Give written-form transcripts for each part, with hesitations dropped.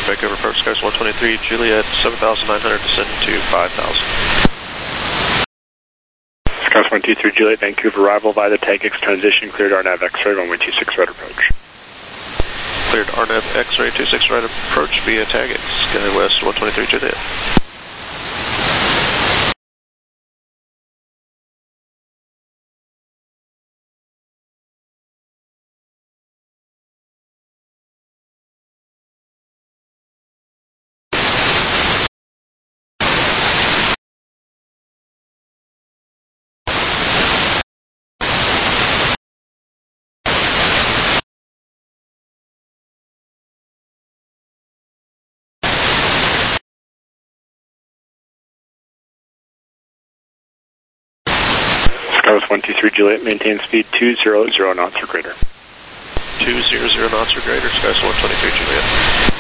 Vancouver approach, Skies 123, Juliet 7,900, descending to 5,000. Skies 123, Juliet, Vancouver arrival via the TAGX transition, cleared RNAV X-ray, runway 26 right approach. Cleared RNAV X-ray 26 right approach via TAGX, SkyWest 123, Juliet. Skies 123, Juliet, maintain speed 200 knots or greater. 200 knots or greater, Skies 123, Juliet.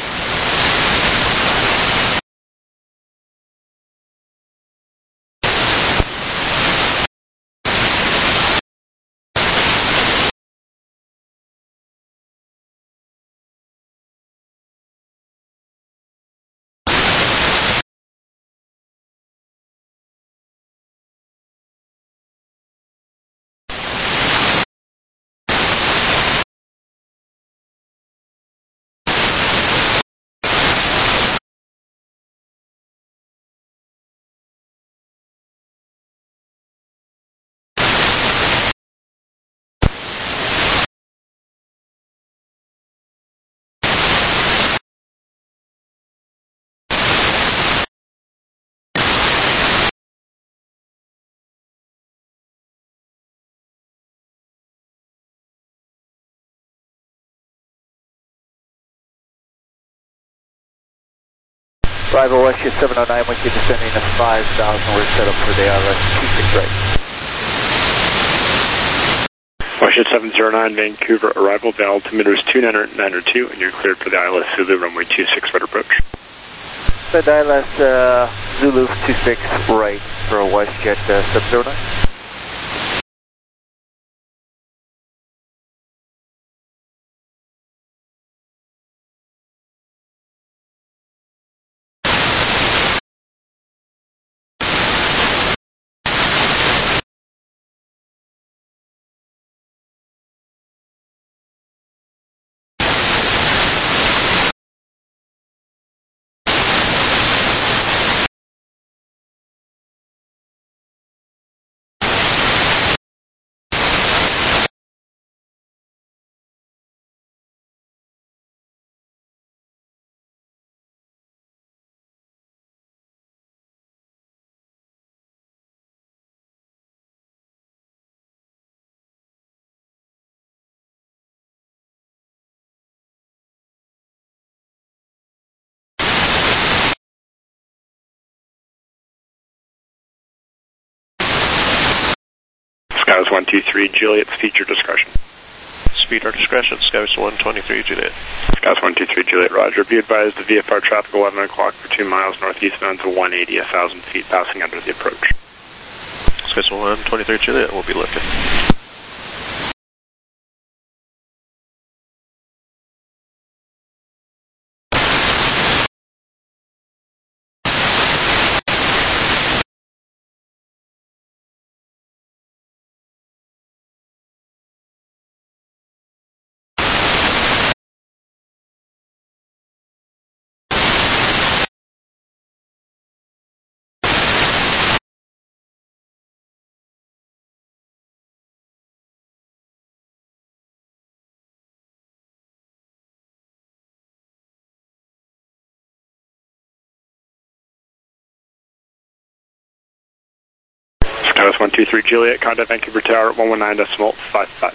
Arrival Westjet 709, we keep descending to 5,000, we're set up for the ILS 26 right. Westjet 709, Vancouver arrival, the altimeter is 2992, and you're cleared for the ILS Zulu, runway 26 right approach. The ILS Zulu 26 right for Westjet 709. Skies 123, Juliet, speed your discretion. Speed our discretion, Skies 123, Juliet. Skies 123, Juliet, roger. Be advised the VFR traffic 11 o'clock for 2 miles northeast bound to 180, 1,000 feet, passing under the approach. Skies 123, Juliet, we'll be lifting. Skies 123, Juliet, contact Vancouver Tower at 119.55.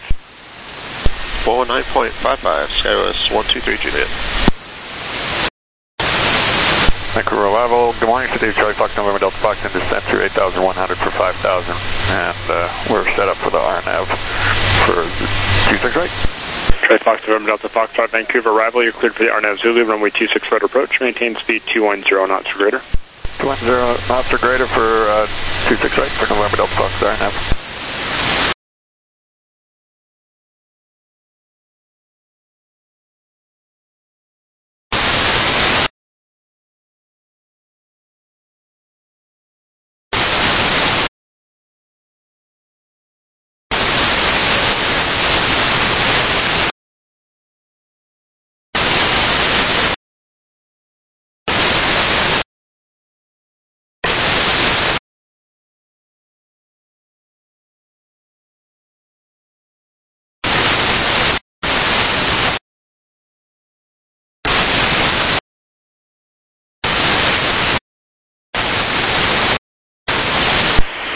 119.55, Skywest 123, Juliet. Vancouver arrival, good morning, City of Charlie Fox, November Delta Fox, and descent through 8,100 for 5,000, and we're set up for the RNAV for 26 right. Charlie Fox, November Delta Fox, Vancouver arrival, you're cleared for the RNAV Zulu, runway 26 right approach, maintain speed 210 knots or greater. 210 knots or greater for 26 right for November Delta Fox, RNAV.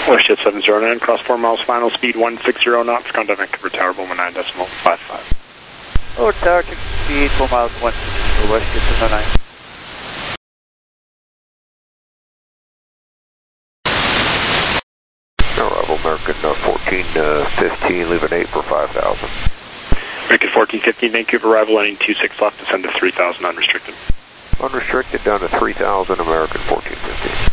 WestJet 709, cross 4 miles final, speed 160 knots, contact Vancouver Tower, 119.55. Over tower, speed 4 miles 1 for WestJet 709. Arrival American 1415, leaving 8 for 5,000. American 1415, Vancouver arrival, landing 26 left, descend to 3,000 unrestricted. Unrestricted down to 3,000, American 1415.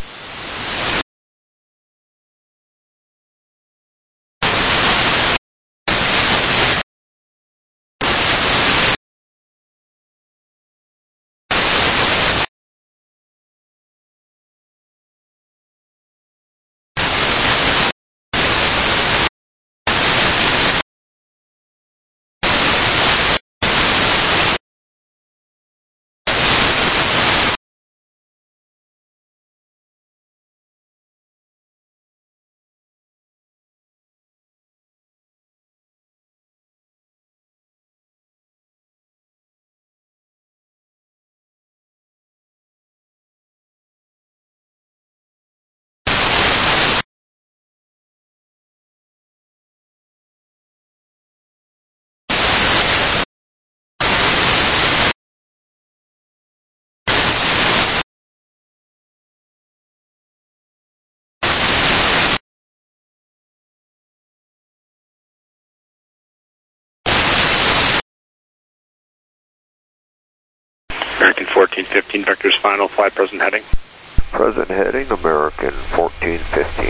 American 1415, vectors final, fly present heading. Present heading, American 1415.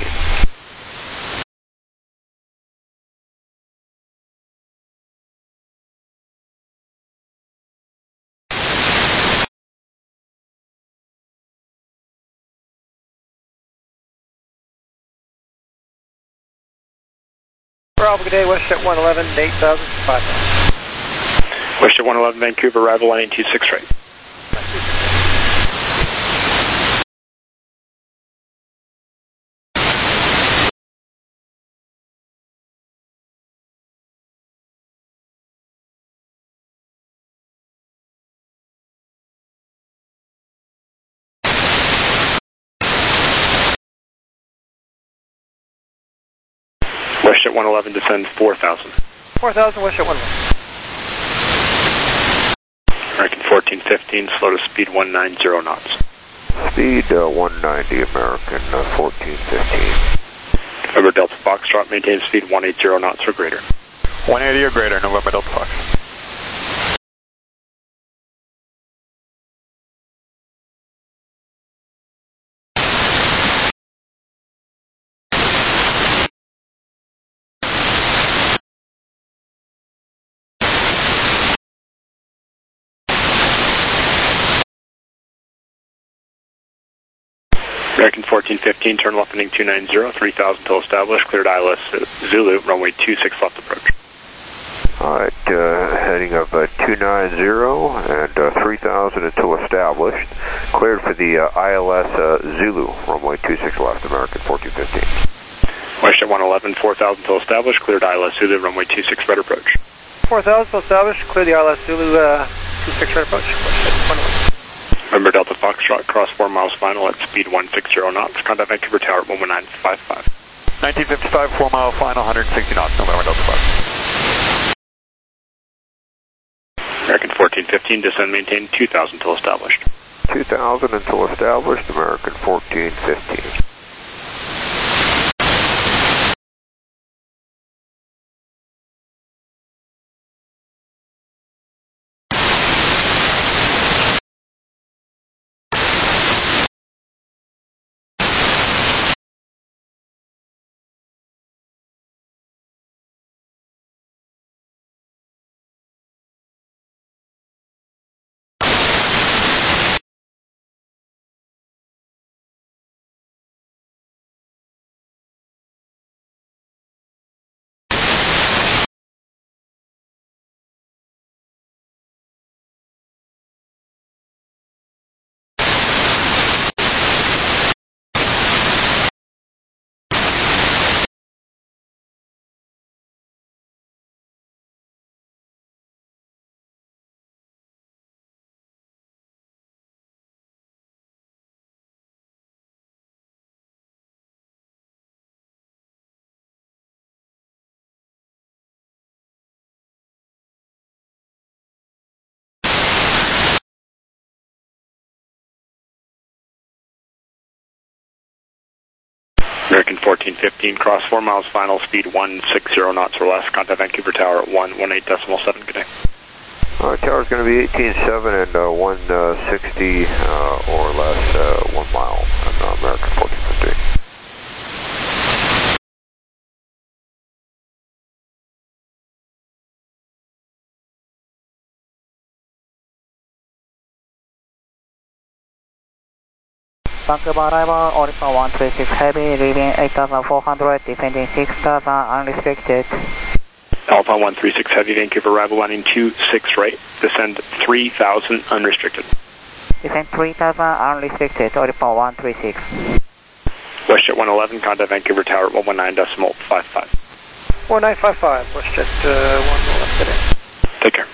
Bravo, good day, WestJet 111, 8,005. WestJet 111, Vancouver arrival, landing 26 right. WestJet 111, descend 4,000. 4,000, WestJet 111. American 1415, slow to speed 190 knots. Speed 190, American 1415. November Delta Foxtrot, maintain speed 180 knots or greater. 180 or greater, November Delta Fox. American 1415, turn left heading 290, 3,000 till established, cleared ILS Zulu, runway 26 left approach. Alright, heading of 290 and 3,000 until established. Cleared for the ILS Zulu, runway 26 left, American 1415. WestJet 111, 4,000 till established, cleared ILS Zulu, runway 26 right approach. 4,000 till established, clear the ILS Zulu, 26 right approach. WestJet 111. November Delta Foxtrot, cross 4 miles final at speed 160 knots, contact Vancouver Tower, 119.55. 1955, 4 mile final, 160 knots, November Delta Fox. American 1415, descend maintain 2,000 till established. 2,000 until established, American 1415. American 1415, cross 4 miles, final speed 160 knots or less. Contact Vancouver Tower at 118.7. Good day. Tower's going to be 18.7 and 160 or less, 1 mile on American 1415. Vancouver arrival, Orica 136 Heavy, leaving 8,400, defending 6,000, unrestricted. Alpha 136 Heavy, Vancouver arrival, landing 26 right, descend 3,000, unrestricted. Descend 3,000, unrestricted, Orica 136. WestJet 111, contact Vancouver Tower at 119.55. 1955, WestJet 111, good day. Take care.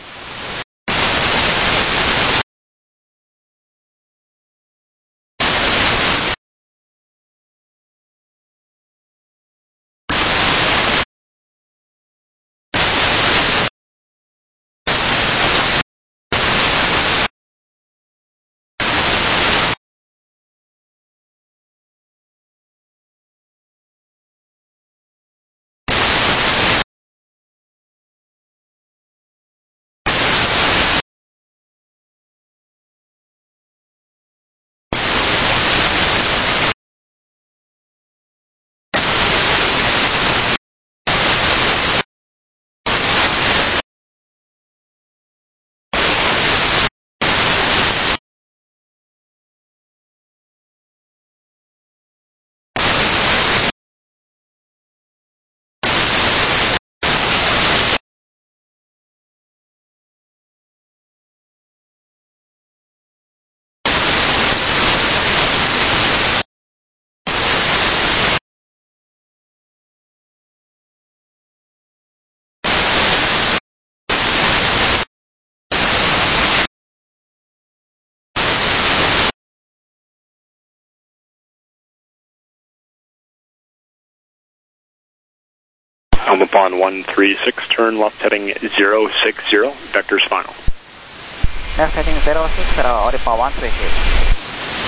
Upon 136, turn left heading 060, vectors final. Left heading 060, Orica 136.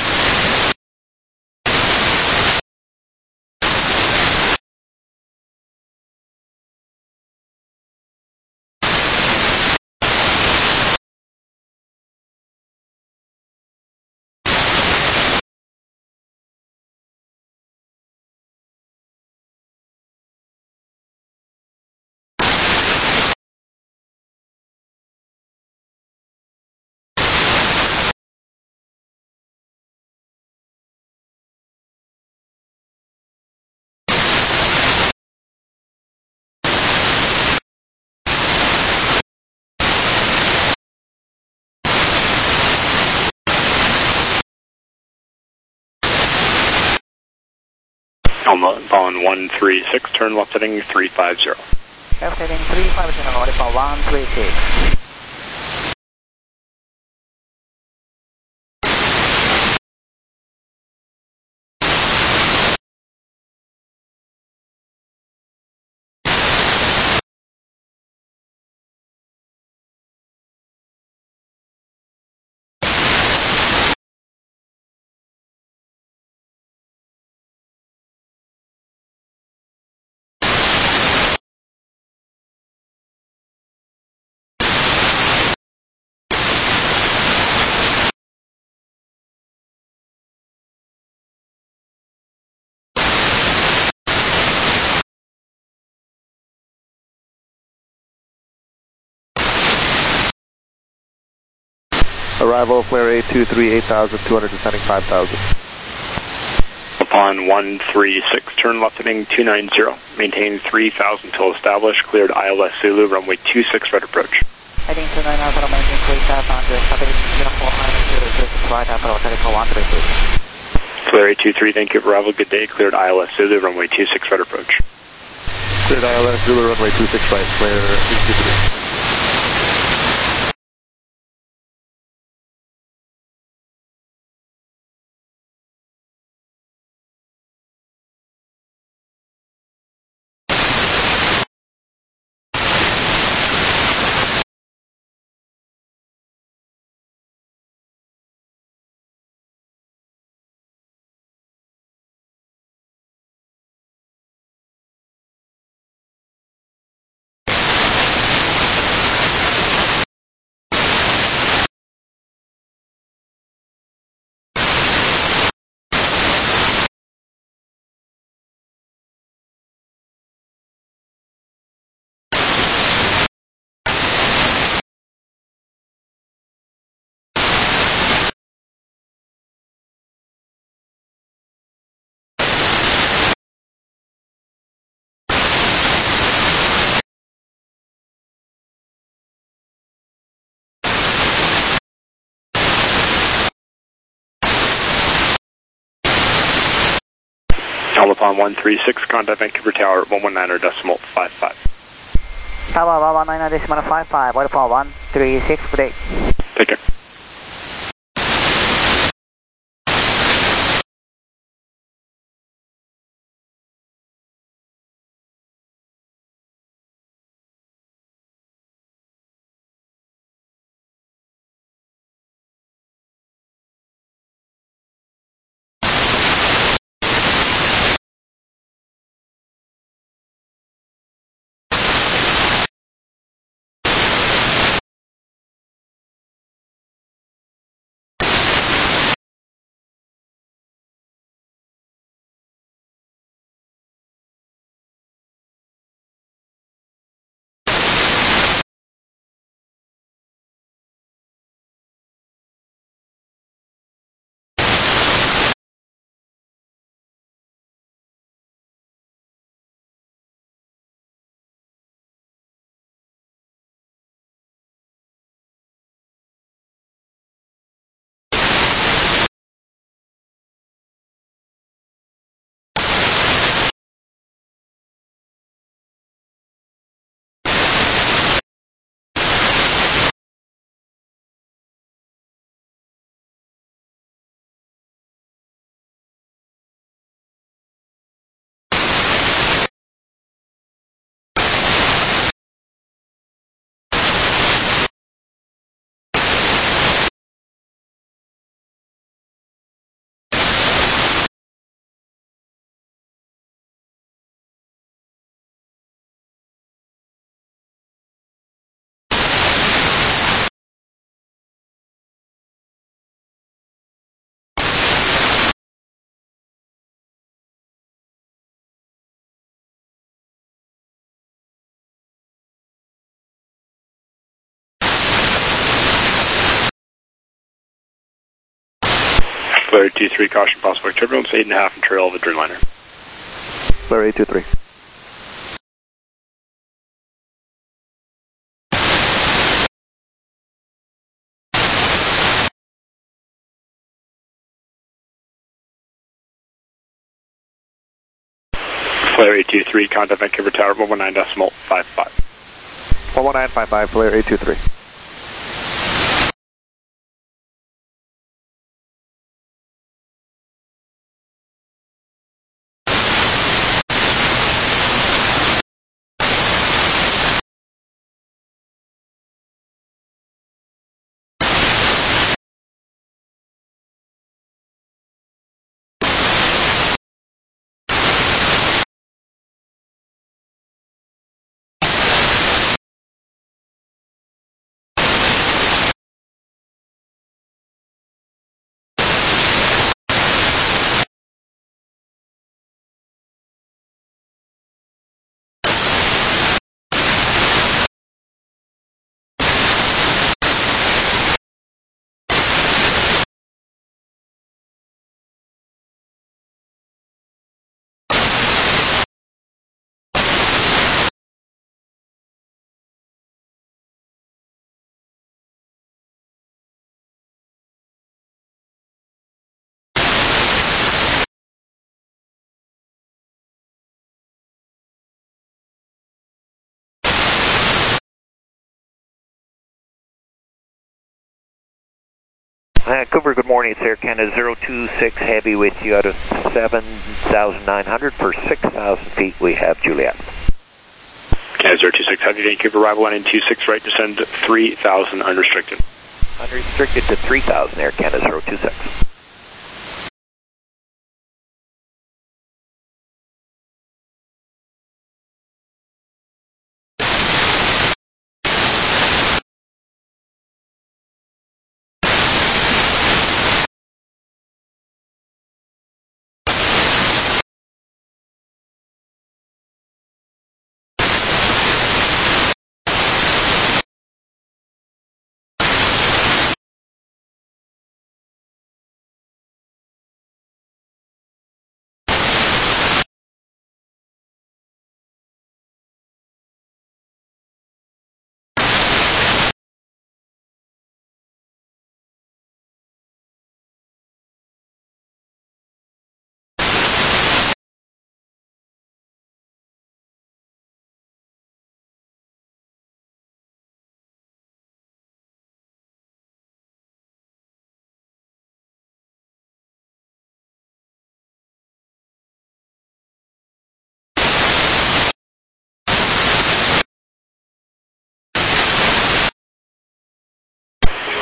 Upon 136, turn left heading 350. Left heading 350, Orica 136. Arrival, flare 823, 8,200, descending 5,000. Upon 136, turn left heading 290, maintain 3,000 till established, cleared ILS Zulu, runway 26, right approach. Heading 290, maintain 3,000, stability 0400, right approach, Orica 136. Flare 823, Vancouver arrival, good day, cleared ILS Zulu, runway 26, right approach. Cleared ILS Zulu, runway 26 right, flare 823. Telephone 136, contact Vancouver Tower 119.55. Tower 119.55, Vodafone 136, good day. Take care. Flare 823, caution possible turbulence, 8.5 and trail of a Dreamliner. Flare 823. Flare 823, contact Vancouver Tower 119.55. 119.55, Flare 823. Vancouver, good morning. It's Air Canada 026 Heavy with you out of 7,900 for 6,000 feet. We have Juliet. Canada 026 Heavy, Vancouver, arrival 126 right, descend 3,000 unrestricted. Unrestricted to 3,000, Air Canada 026.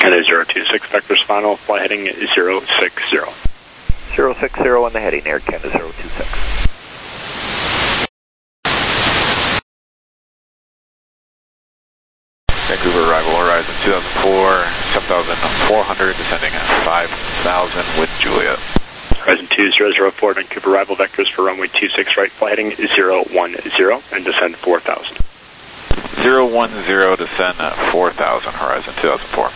Canada 026, vectors final, flight heading 060. 060 on the heading, Air Canada 026. Vancouver arrival, horizon 2004, 7,400, descending at 5,000 with Juliet. Horizon 2004, Vancouver arrival, vectors for runway 26 right, flight heading 010, and descend 4,000. 010, descend at 4,000, horizon 2004.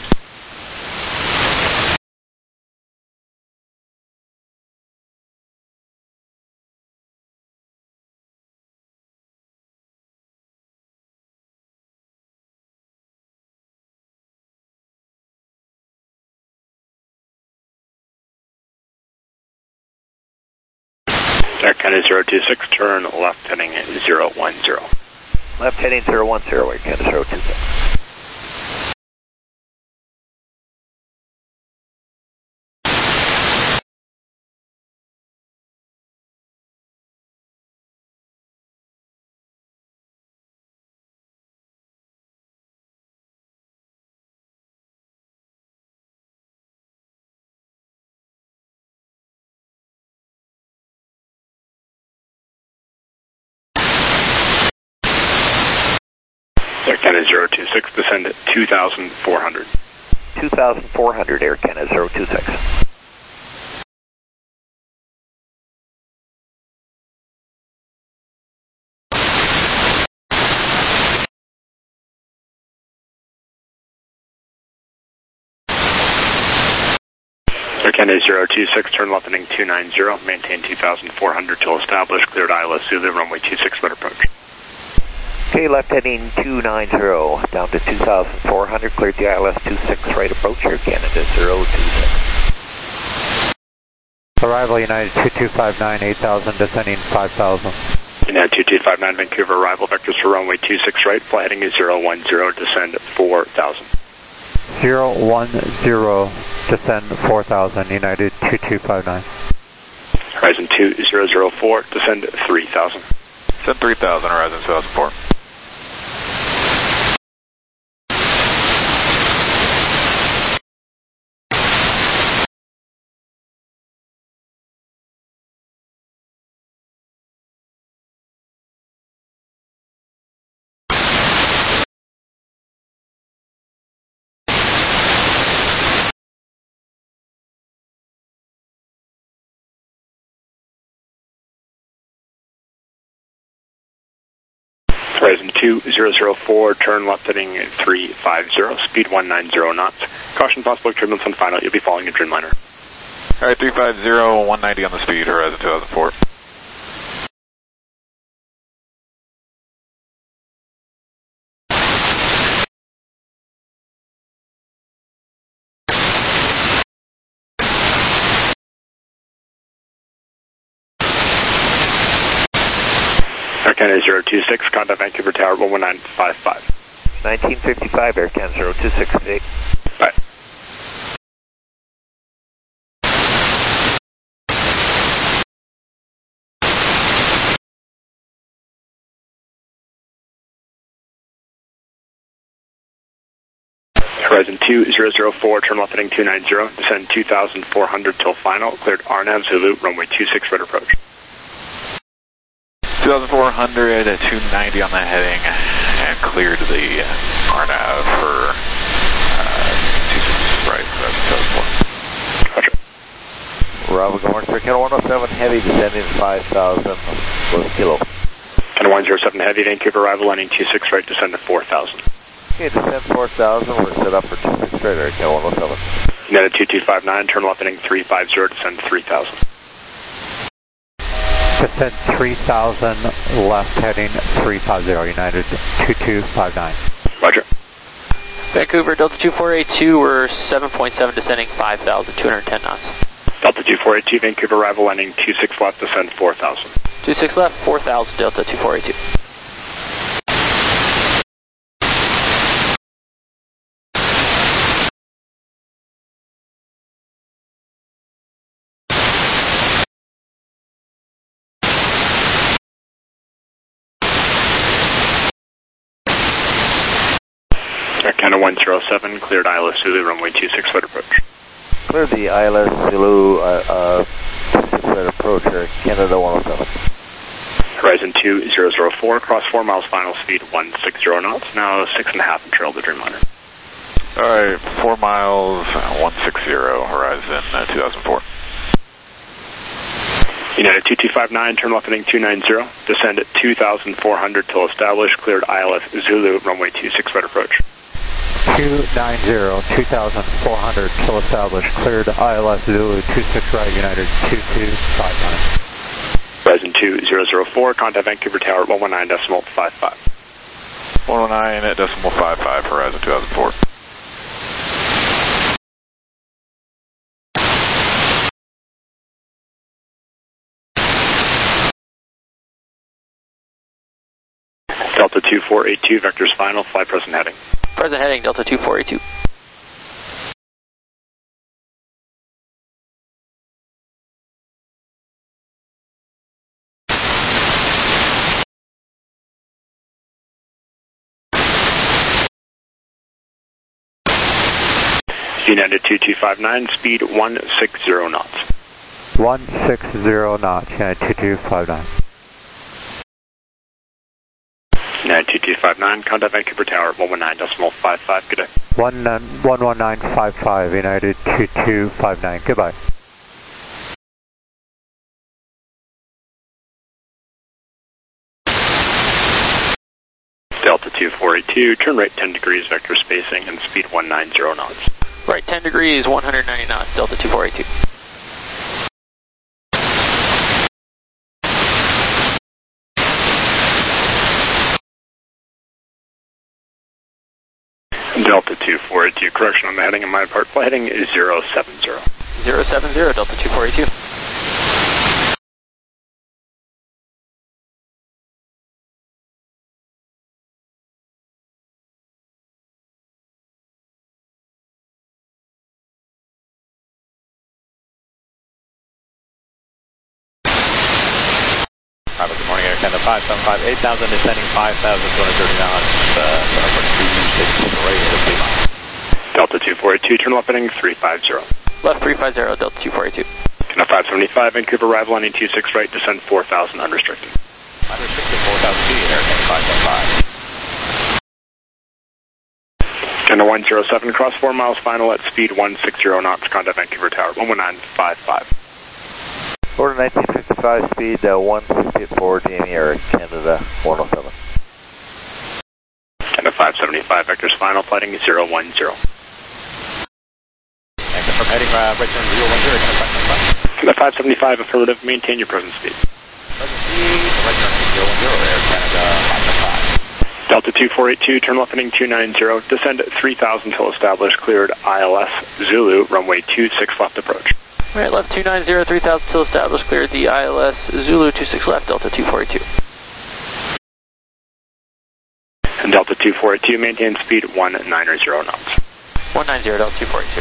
Air Canada 026, turn left heading 010. Left heading 010, Air Canada 026. Air Canada 026, descend at 2,400. 2,400, Air Canada 026. Air Canada 026, turn left heading 290, maintain 2,400 till established, cleared ILS Zulu, runway 26 right approach. Okay, left heading 290, down to 2,400, cleared the ILS 26 right approach, Air Canada 026. Arrival United 2259, 8,000, descending 5,000. United 2259, Vancouver arrival, vectors for runway 26 right, flight heading 010, descend 4,000. 010, descend 4,000, United 2259. Horizon 2004, descend 3,000. Descend 3,000, horizon 2004. Horizon 2004, turn left heading 350, speed 190 knots. Caution possible turbulence on final, you'll be following a Dreamliner. Alright, 350, 190 on the speed, horizon 2004. Air Canada 026, contact Vancouver Tower 11955. 1955, Air Canada 026. Bye. Horizon 2004, turn left heading 290, descend 2,400 till final, cleared RNAV Zulu, runway 26 right approach. 2,400 at 290 on the heading, and cleared the RNAV for 26 right, Gotcha. Bravo, good morning, sir. Canada 107 Heavy, descending 5,000, with kilo. Canada 107 Heavy, Vancouver arrival, landing 26 right, descend to 4,000. Okay, descend 4,000, we're set up for 26 right, Air Canada 107. United 2259, turn left heading 350, descend to 3,000. Descend 3,000, left heading 350, United 2259. Roger. Vancouver, Delta 2482, we're 7.7, descending 5,210 knots. Delta 2482, Vancouver arrival, landing 26 left, descend 4,000. 26 left, 4,000, Delta 2482. Air Canada 107, cleared ILS Zulu, runway 26 right approach. Cleared the ILS Zulu 26 right approach here, Canada 107. Horizon 2004, cross 4 miles, final speed 160 knots, now 6.5 and trail the Dreamliner. Alright, 4 miles, 160, Horizon 2004. United 2259, turn left heading 290, descend at 2,400 till established, cleared ILS Zulu, runway 26 right approach. 290, 2,400 till established, cleared ILS Zulu 26 right, United 2259. Horizon 2004, contact Vancouver Tower 119.55. 119.55, Horizon 2004. Delta 2482, vectors final, flight present heading. Present heading, Delta 2482. United 2259, speed 160 knots. 160 knots, United 2259. United 2259, contact Vancouver Tower 119.55, good day. 11955, United 2259, goodbye. Delta 2482, turn right 10 degrees, vector spacing, and speed 190 knots. Right 10 degrees, 190 knots, Delta 2482. Delta 2482, correction on the heading on my part, flight heading is 070. 070, Delta 2482. Good morning, Air Canada 575, 8,000, descending 5,230 knots, 726 Delta 2482, turn left heading 350. Left 350, Delta 242. Canada 575, Vancouver arrival landing 26 right, descend 4,000 unrestricted. Unrestricted 4,000 feet, Air Canada 575. Canada 107, cross 4 miles, final at speed 160 knots, contact Vancouver Tower 119.55. Order 1955, speed 164, Jamie Air Canada 107. Canada 575, vectors final, flighting 010. And confirm heading right turn 010, Canada 575, affirmative, maintain your present speed. Present speed, right turn 010, Air Canada 575. Delta 2482, turn left heading 290, descend at 3,000 till established, cleared ILS Zulu, runway 26 left approach. Right, left 290, 3,000 till established, cleared the ILS Zulu 26 left, Delta 242. And Delta 242, maintain speed 190 knots. 190, Delta 242.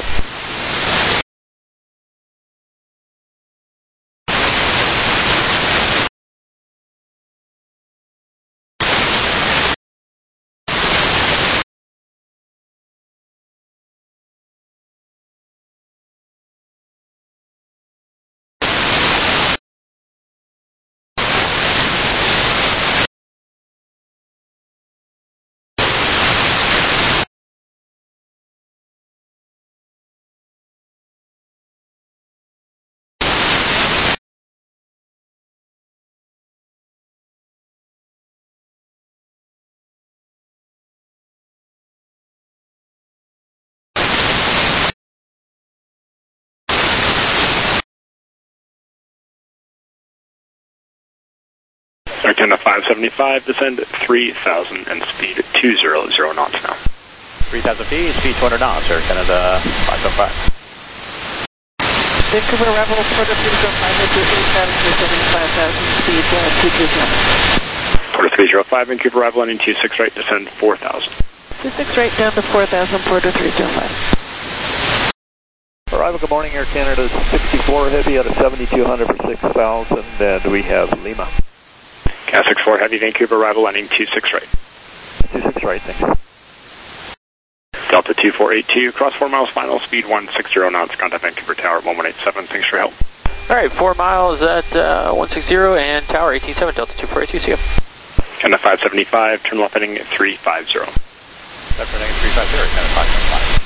Canada 575, descend 3,000 and speed 200 knots now. 3,000 feet, speed 200 knots, Air Canada 575. Vancouver arrival, Porter 305, into 8,000, descending 5,000, speed 220. Porter 305, Vancouver arrival landing 26 right, descend 4,000. 26 right down to 4,000, Porter 305. Arrival, good morning, Air Canada 64 Heavy out of 7,200 for 6,000, and we have Lima. Canada 64 Heavy, Vancouver arrival landing 26 right. 26 right, thanks. Delta 2482, cross 4 miles final, speed 160 knots, contact Vancouver Tower 1187. Thanks for your help. All right, 4 miles at 160 and Tower 187, Delta 2482, see you. Canada 575, turn left heading 350. Left heading 350, Canada 575.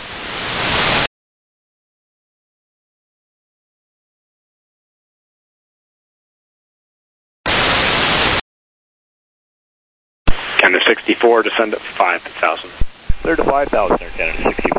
Canada 64, descend at 5,000. Clear to 5,000, Air Canada 64.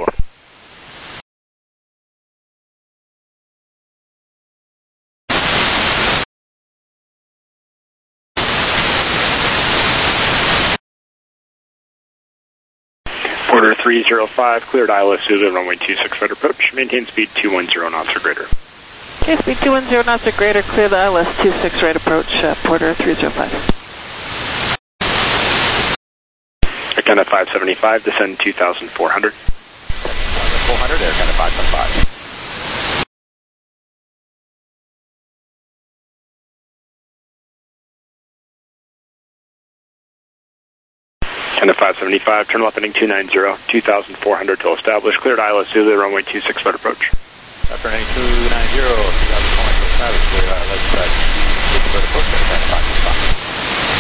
Porter 305, cleared ILS Zulu, runway 26 right approach, maintain speed 210 knots or greater. Okay, speed 210 knots or greater, clear the ILS 26 right approach, Porter 305. Canada 575, descend 2,400. 400, Air Canada 575. Canada 575, turn left heading 290, 2,400 till established, cleared ILS Zulu, runway 26 right approach. Left heading 290, 2,400 till established, cleared ILS 26 right approach, Air Canada 575.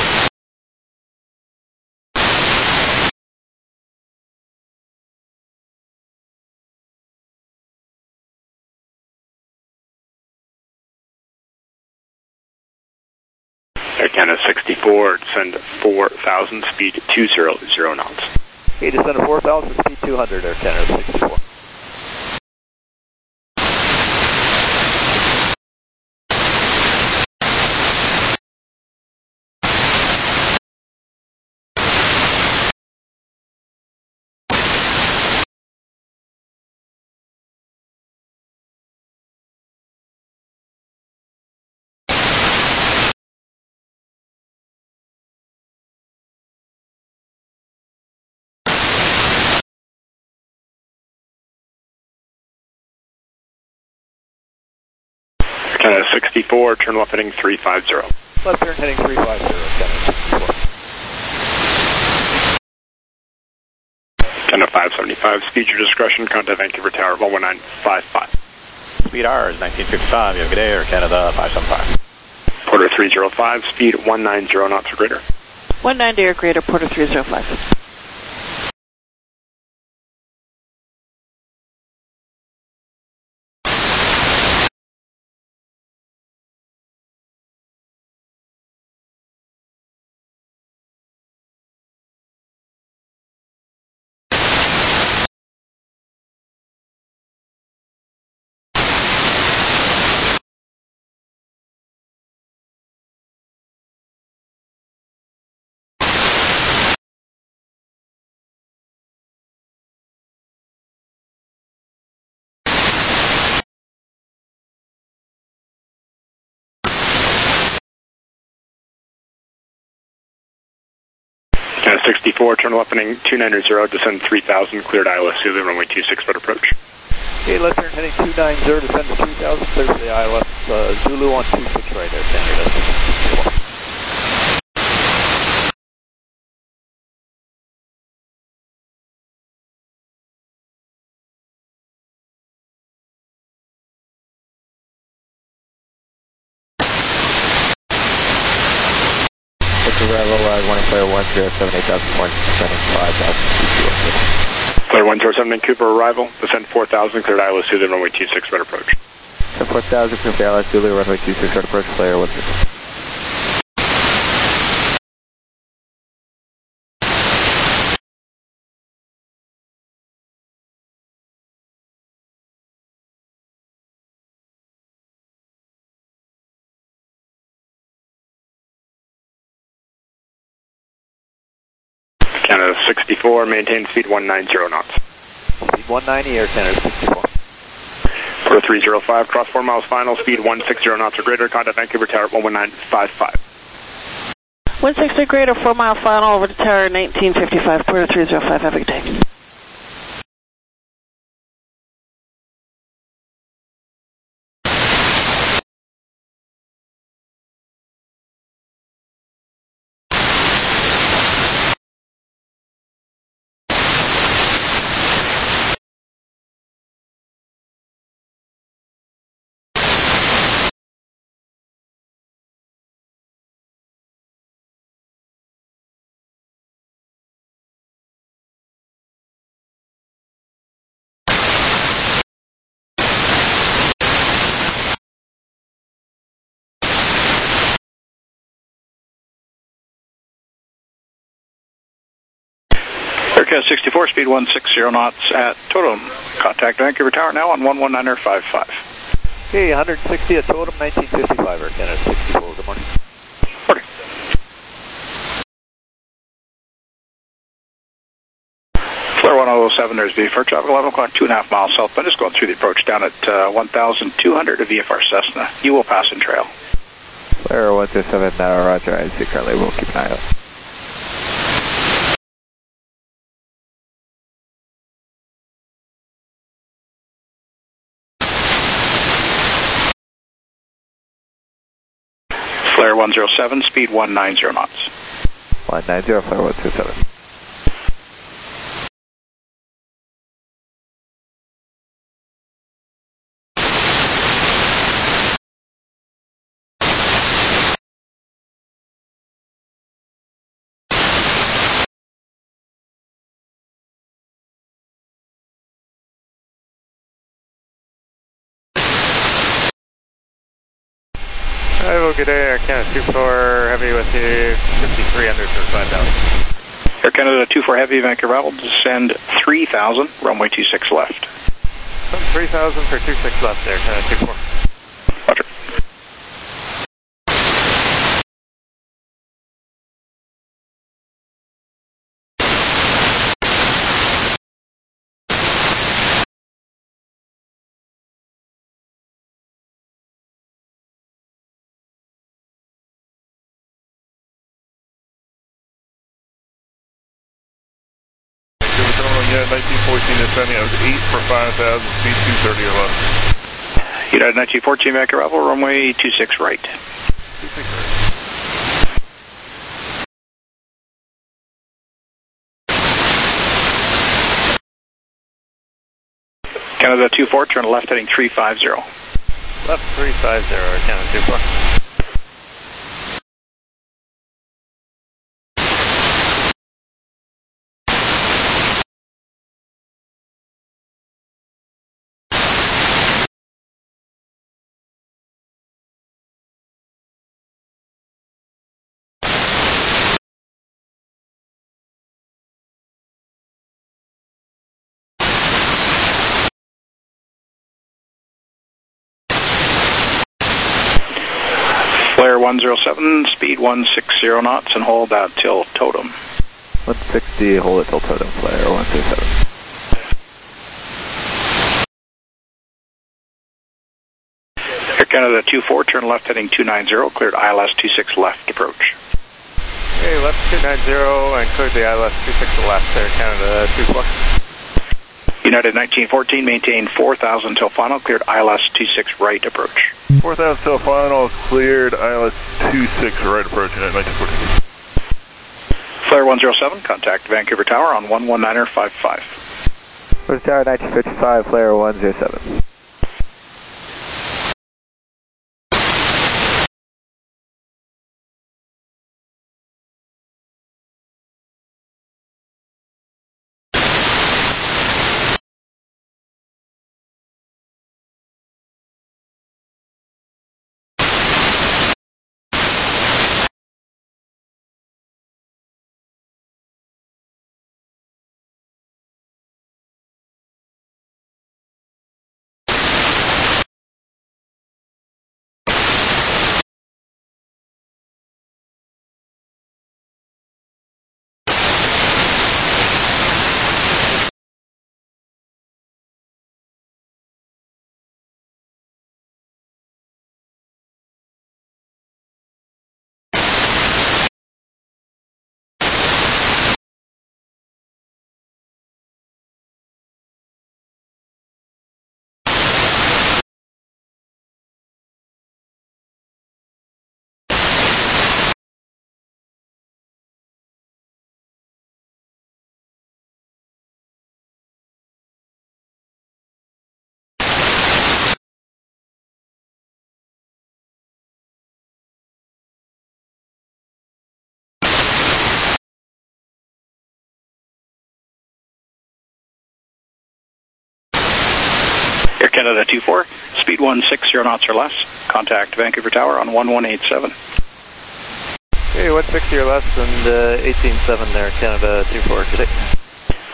Air Canada 64, descend 4,000, speed 200 knots. Okay, descend to 4,000, speed 200, Air Canada 64. Canada 64, turn left heading 350. Left turn heading 350, Canada 64. Canada 575, speed your discretion, contact Vancouver Tower 11955. Speed R is 1955, you have a good day, Air Canada 575. Porter 305, speed 190 knots or greater. 190 or greater, Porter 305. Canada 64, turn left heading 290, descend 3,000, cleared ILS Zulu, runway 26 right approach. Okay, left turn heading 290, descend to 3,000, clear for the ILS Zulu on 26 right, Air Canada 64. Arrival, running clear 107, 8,000 points, descending 5,000. Clear 107 Vancouver, arrival, descend 4,000, cleared ILS Zulu, runway 26 right approach. 4,000, clear for ILS Zulu, runway 26 right approach, clear 106. Canada 64, maintain speed 190 knots. Speed 190, Air Canada 64. Porter 305, cross 4 miles final, speed 160 knots or greater, contact Vancouver Tower 11955. 160 or greater, 4 mile final over to Tower 1955, Porter 305, have a good day. Aircat 64, speed 160 knots at Totem. Contact Vancouver Tower now on 119.55. Okay, 160 at Totem, 1955, Aircat 64. Good morning. Morning. Flare 107, there's VFR traffic, 11 o'clock, 2.5 miles southbound. Just going through the approach down at 1,200 of VFR Cessna. You will pass in trail. Flare 127, Roger, I see currently. We'll keep an eye out. Flare 107, speed 190 knots. 190, Flare 127. Hi, well, good day, Air Canada 24 Heavy with you, 53 under for 5,000. Air Canada 24 Heavy, Vancouver Ravel, descend 3,000, runway 26 left. 3,000 for 26 left there, Canada 24. Roger. United 1914 descending, I was 8 for 5,000, speed 230 or less. United 1914 Vancouver Ravel, runway 26 right. 26 right. Canada 24, turn left heading 350. Left 350, Canada 24. Flare 107, speed 160 knots, and hold that till Totem. 160, hold it till Totem, Flare 127. Air Canada 24, turn left heading 290, cleared ILS 26 left approach. Okay, left 290 and cleared the ILS 26 left there, Canada 24. United 1914, maintain 4,000 till final, cleared ILS 26 right approach. 4,000 till final, cleared ILS 26 right approach, United 1914. Flare 107, contact Vancouver Tower on 119.55. Vancouver Tower 1955, Flare 107. Air Canada 24, speed 160 knots or less, contact Vancouver Tower on 1187. Okay, 160 or less and 18.7 there, Canada 24 today.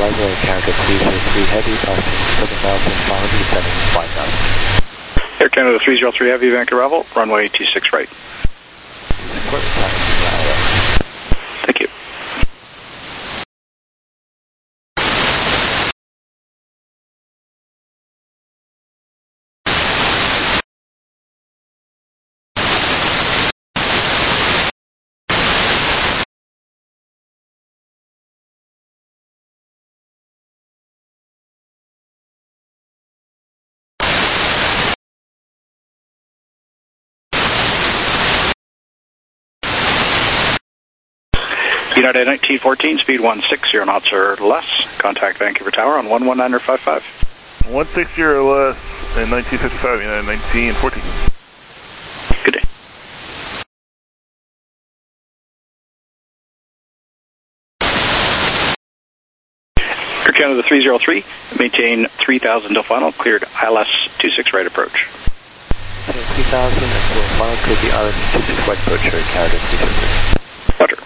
Arrival Air Canada 303 Heavy, passing 7,500, descending 5,000. Air Canada 303 Heavy, Vancouver arrival, runway 26 right. Thank you. United 1914, speed 160 knots or less. Contact Vancouver Tower on 119.55. 160 or less, and 1955, United 1914. Good day. Air Canada 303, maintain 3000 till final, cleared ILS 26 right approach. 3000 until final, cleared the ILS 26 right approach, Air Canada 303. Roger.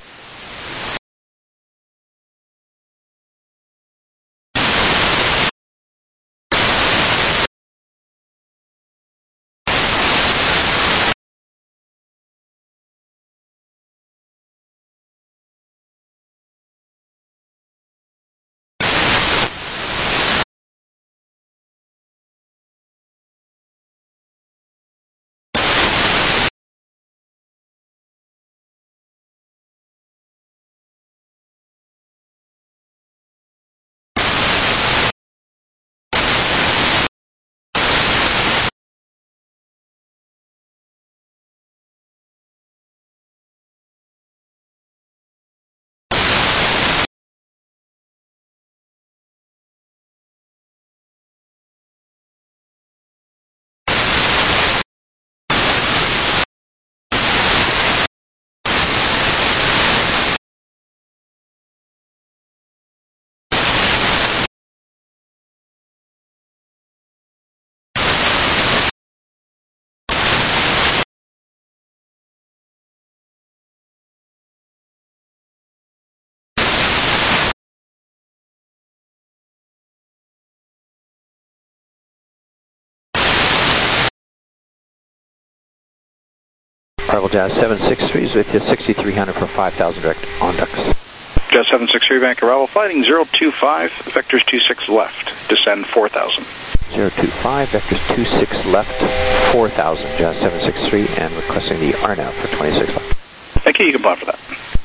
Arrival Jazz 763s with you, 6300 for 5,000 direct on ducks. Jazz 763 Vancouver arrival, flighting 025, vectors 26 left, descend 4000. 025, vectors 26 left, 4,000, Jazz 763, and requesting the RNAV for 26 left. Thank you, you can plan for that.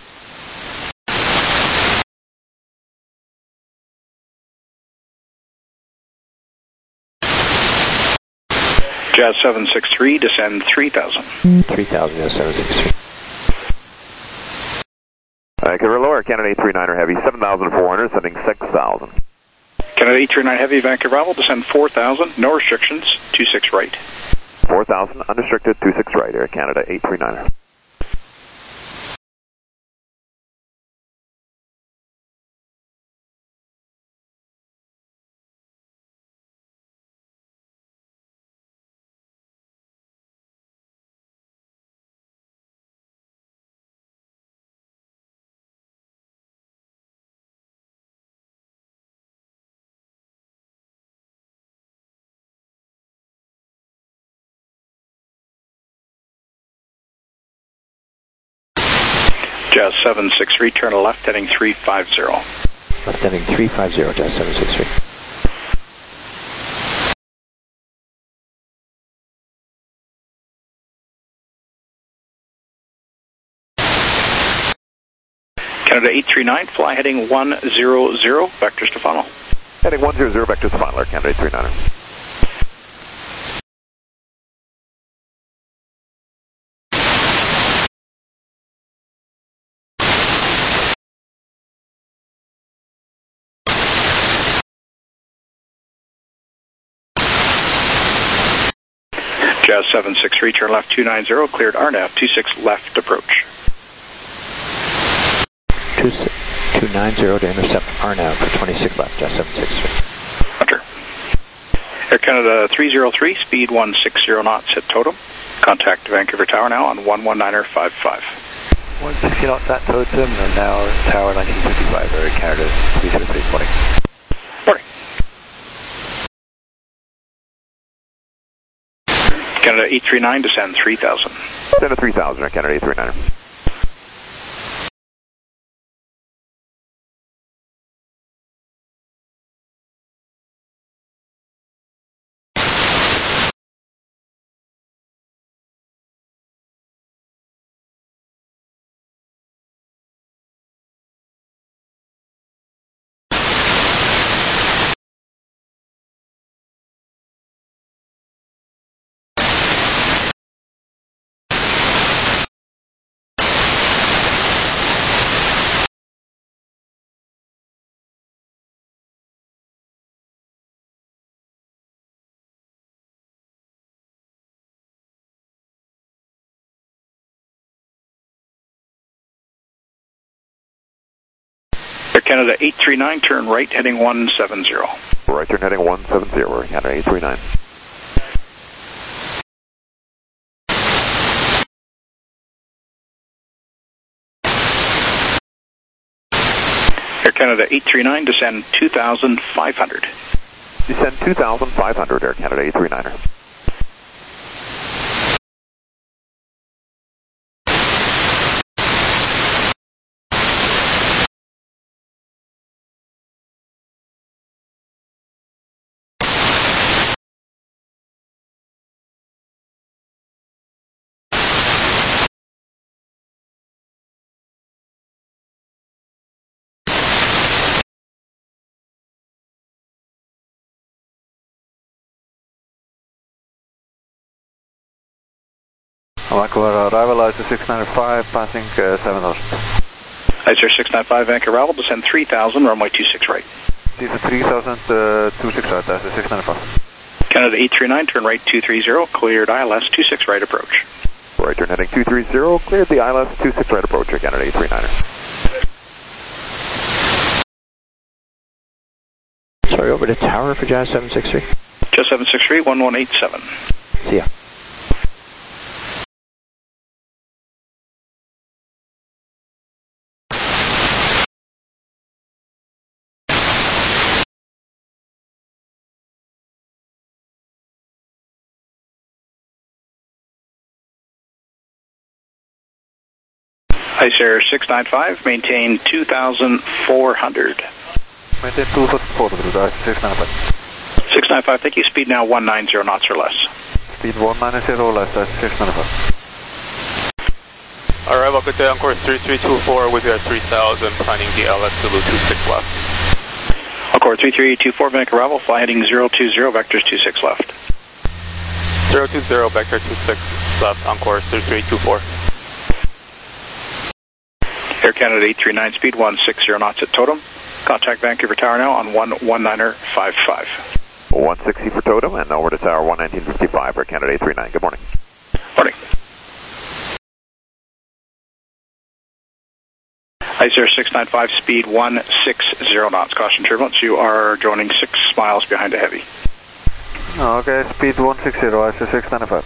Jazz 763, descend 3000. 3000, Jazz 763. Vancouver lower, Canada 839er Heavy, 7,400, sending 6,000. Canada 839 Heavy, Vancouver arrival, descend 4000, no restrictions, 26 right. 4,000, unrestricted, 26 right, Air Canada 839er. Jazz 763, turn left, heading 350. Left heading 350, Jazz 763. Canada 839, fly heading 100, vectors to final. Heading 100, vectors to final, Air Canada 839er. Jazz 763, turn left 290, cleared RNAV 26 left approach. 290 to intercept RNAV for 26 left, Jazz 763. Roger. Air Canada 303, speed 160 knots at totem. Contact Vancouver Tower now on 119.55. 160 knots at totem, and now Tower 1955, Air Canada 303, Canada 839, descend 3000. Descend to 3000, Air Canada 839. Air Canada 839, turn right, heading 170. Right turn heading 170, Air Canada 839. Air Canada 839, descend 2500. Descend 2500, Air Canada 839er. Vancouver arrival, ISO 695, passing 7000. ISO 695, Vancouver arrival, descend 3000, runway 26 right. This is 3000, 26 right, ISO 695. Canada 839, turn right 230, cleared ILS 26 right approach. Right turn heading 230, cleared the ILS 26 right approach, Air Canada 839er. Sorry, over to tower for Jazz 763. Jazz 763, 1187. See ya. ICE 695, maintain 2400. Maintain 2400, ICE 695. 695, thank you. Speed now 190 knots or less. Speed 190 less, ICE 695. Arrival, good day on course 3324 with your 3000, planning the LS Zulu 26 left. On course 3324, Vancouver arrival, fly heading 020, vectors 26 left. 020, vector 26 left on course 3324. Air Canada 839, speed 160 knots at Totem. Contact Vancouver Tower now on 119.55. 160 for Totem and over to Tower 119.55, Air Canada 839. Good morning. Morning. ICE 695, speed 160 knots. Caution turbulence. You are joining 6 miles behind a heavy. Okay, speed 160, ICE 695.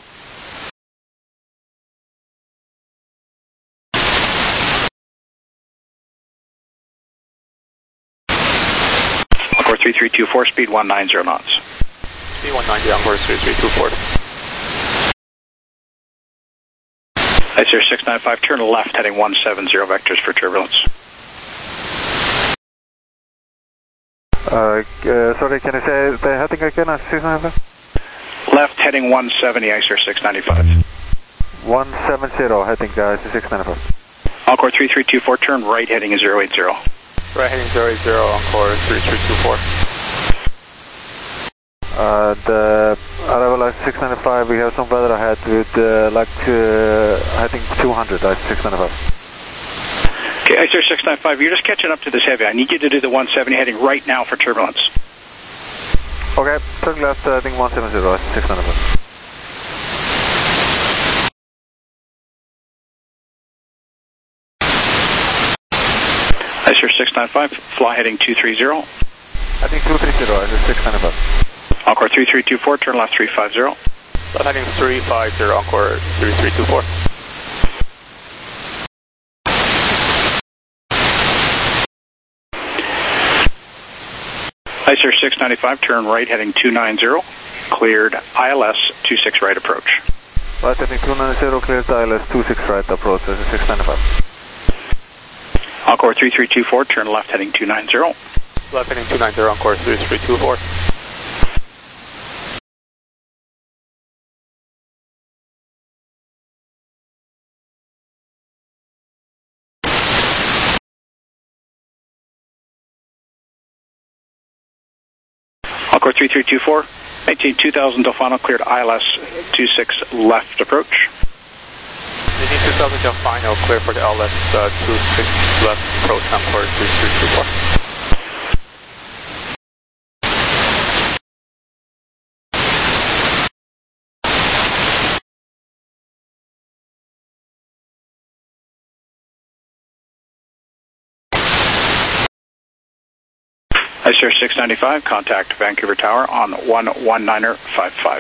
Encore 3324, speed 190 knots. Speed 190 on course 3324. ICE 695, turn left, heading 170, vectors for turbulence. Sorry, can you say the heading again, ICE 695? Left, heading 170, ICE 695. 170, heading ICE 695. Encore 3324, turn right, heading 080. Right heading 080 on course 3324. The arrival at 695, we have some weather ahead with heading 200 at 695. Okay, ICE 695, you're just catching up to this heavy. I need you to do the 170 heading right now for turbulence. Okay, turn left heading 170 at 695. ICE 695, fly heading 230. Heading 230 at 695. Encore 3324, turn left 350. Left heading 350, Encore 3324. ICE 695, turn right heading 290. Cleared ILS 26 right approach. Flight heading 290, clear to ILS 26 right approach, 695. Encore 3324, turn left heading 290. Left heading 290, Encore 3324. Encore 3324, maintain 2000 Delfino, cleared ILS 26 left approach. Maintain 2000 Delfino, clear for the ILS 26 left approach, Encore 3324. ICR 695, contact Vancouver Tower on 11955.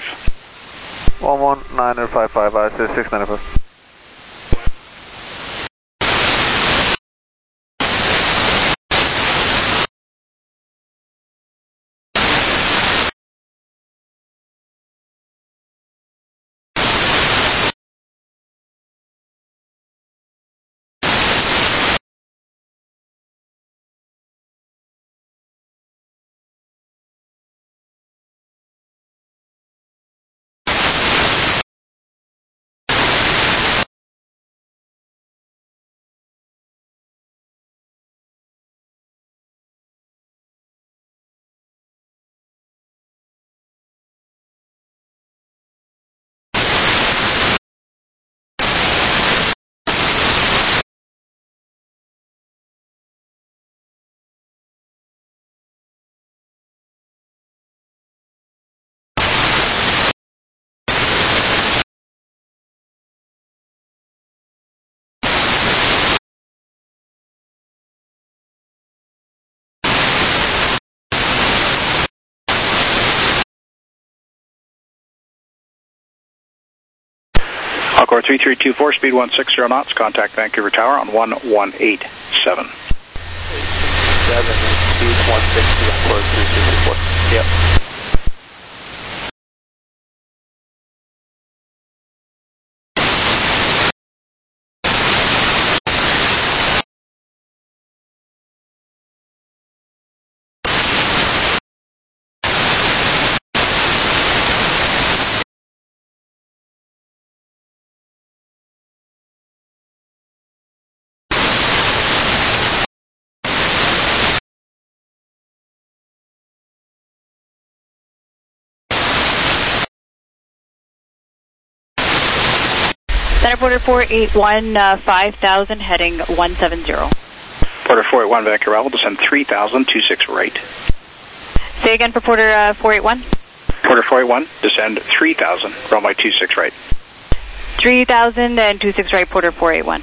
11955, ICR 695. Encore 3324, speed 160 knots, contact Vancouver Tower on 1187. 7, speed 160, Encore 3324. Yep. Center Porter 481, 5000, heading 170. Porter 481, Vancouver Rebel, descend 3000, 26 right. Say again for Porter 481. Porter 481, descend 3000, runway 26 right. 3000 and 26 right, Porter 481.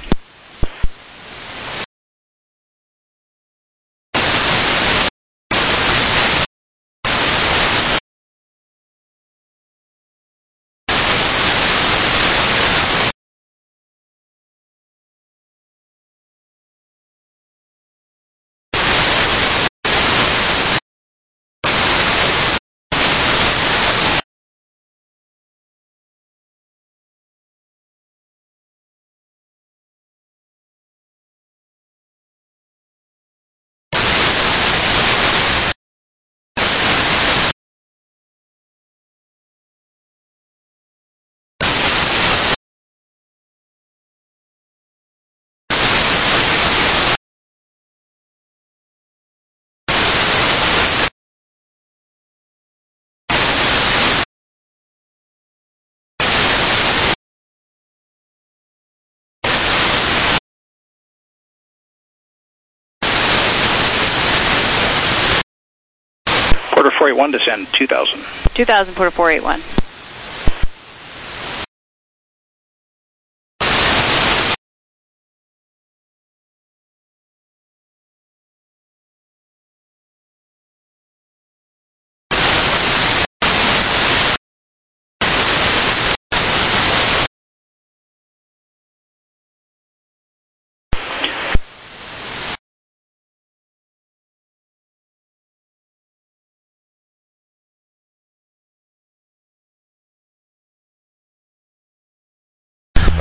Porter 481, descend 2000. 2000, Porter 481.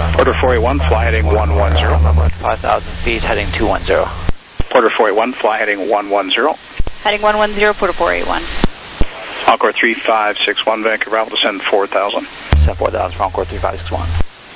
Porter 481, fly heading 110. 5,000 feet, heading 210. Porter 481, fly heading 110. Heading 110, Porter 481. Encore 3561, Vancouver, I'll descend 4,000. Descend 4,000 for Encore 3561.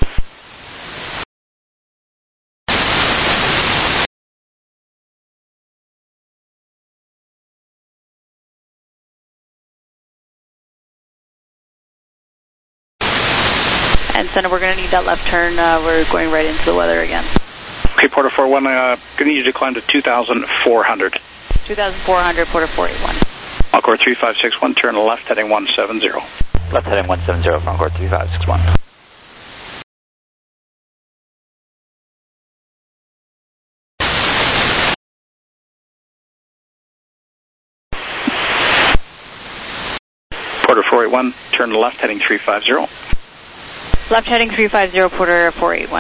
And Center, we're going to need that left turn. We're going right into the weather again. Okay, Porter 481, going to need you to climb to 2,400. 2,400, Porter 481. Encore 3561, turn left heading 170. Left heading 170 for Encore 3561. Porter 481, turn left heading 350. Left heading 350, Porter 481.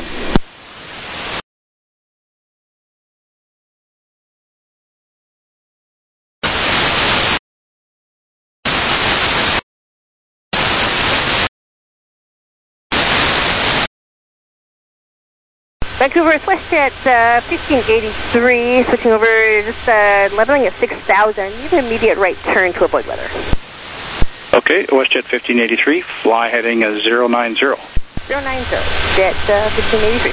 Vancouver, it's WestJet 1583, switching over, just leveling at 6,000. Need an immediate right turn to avoid weather. Okay, WestJet 1583, fly heading 090. 090, Jet 1583.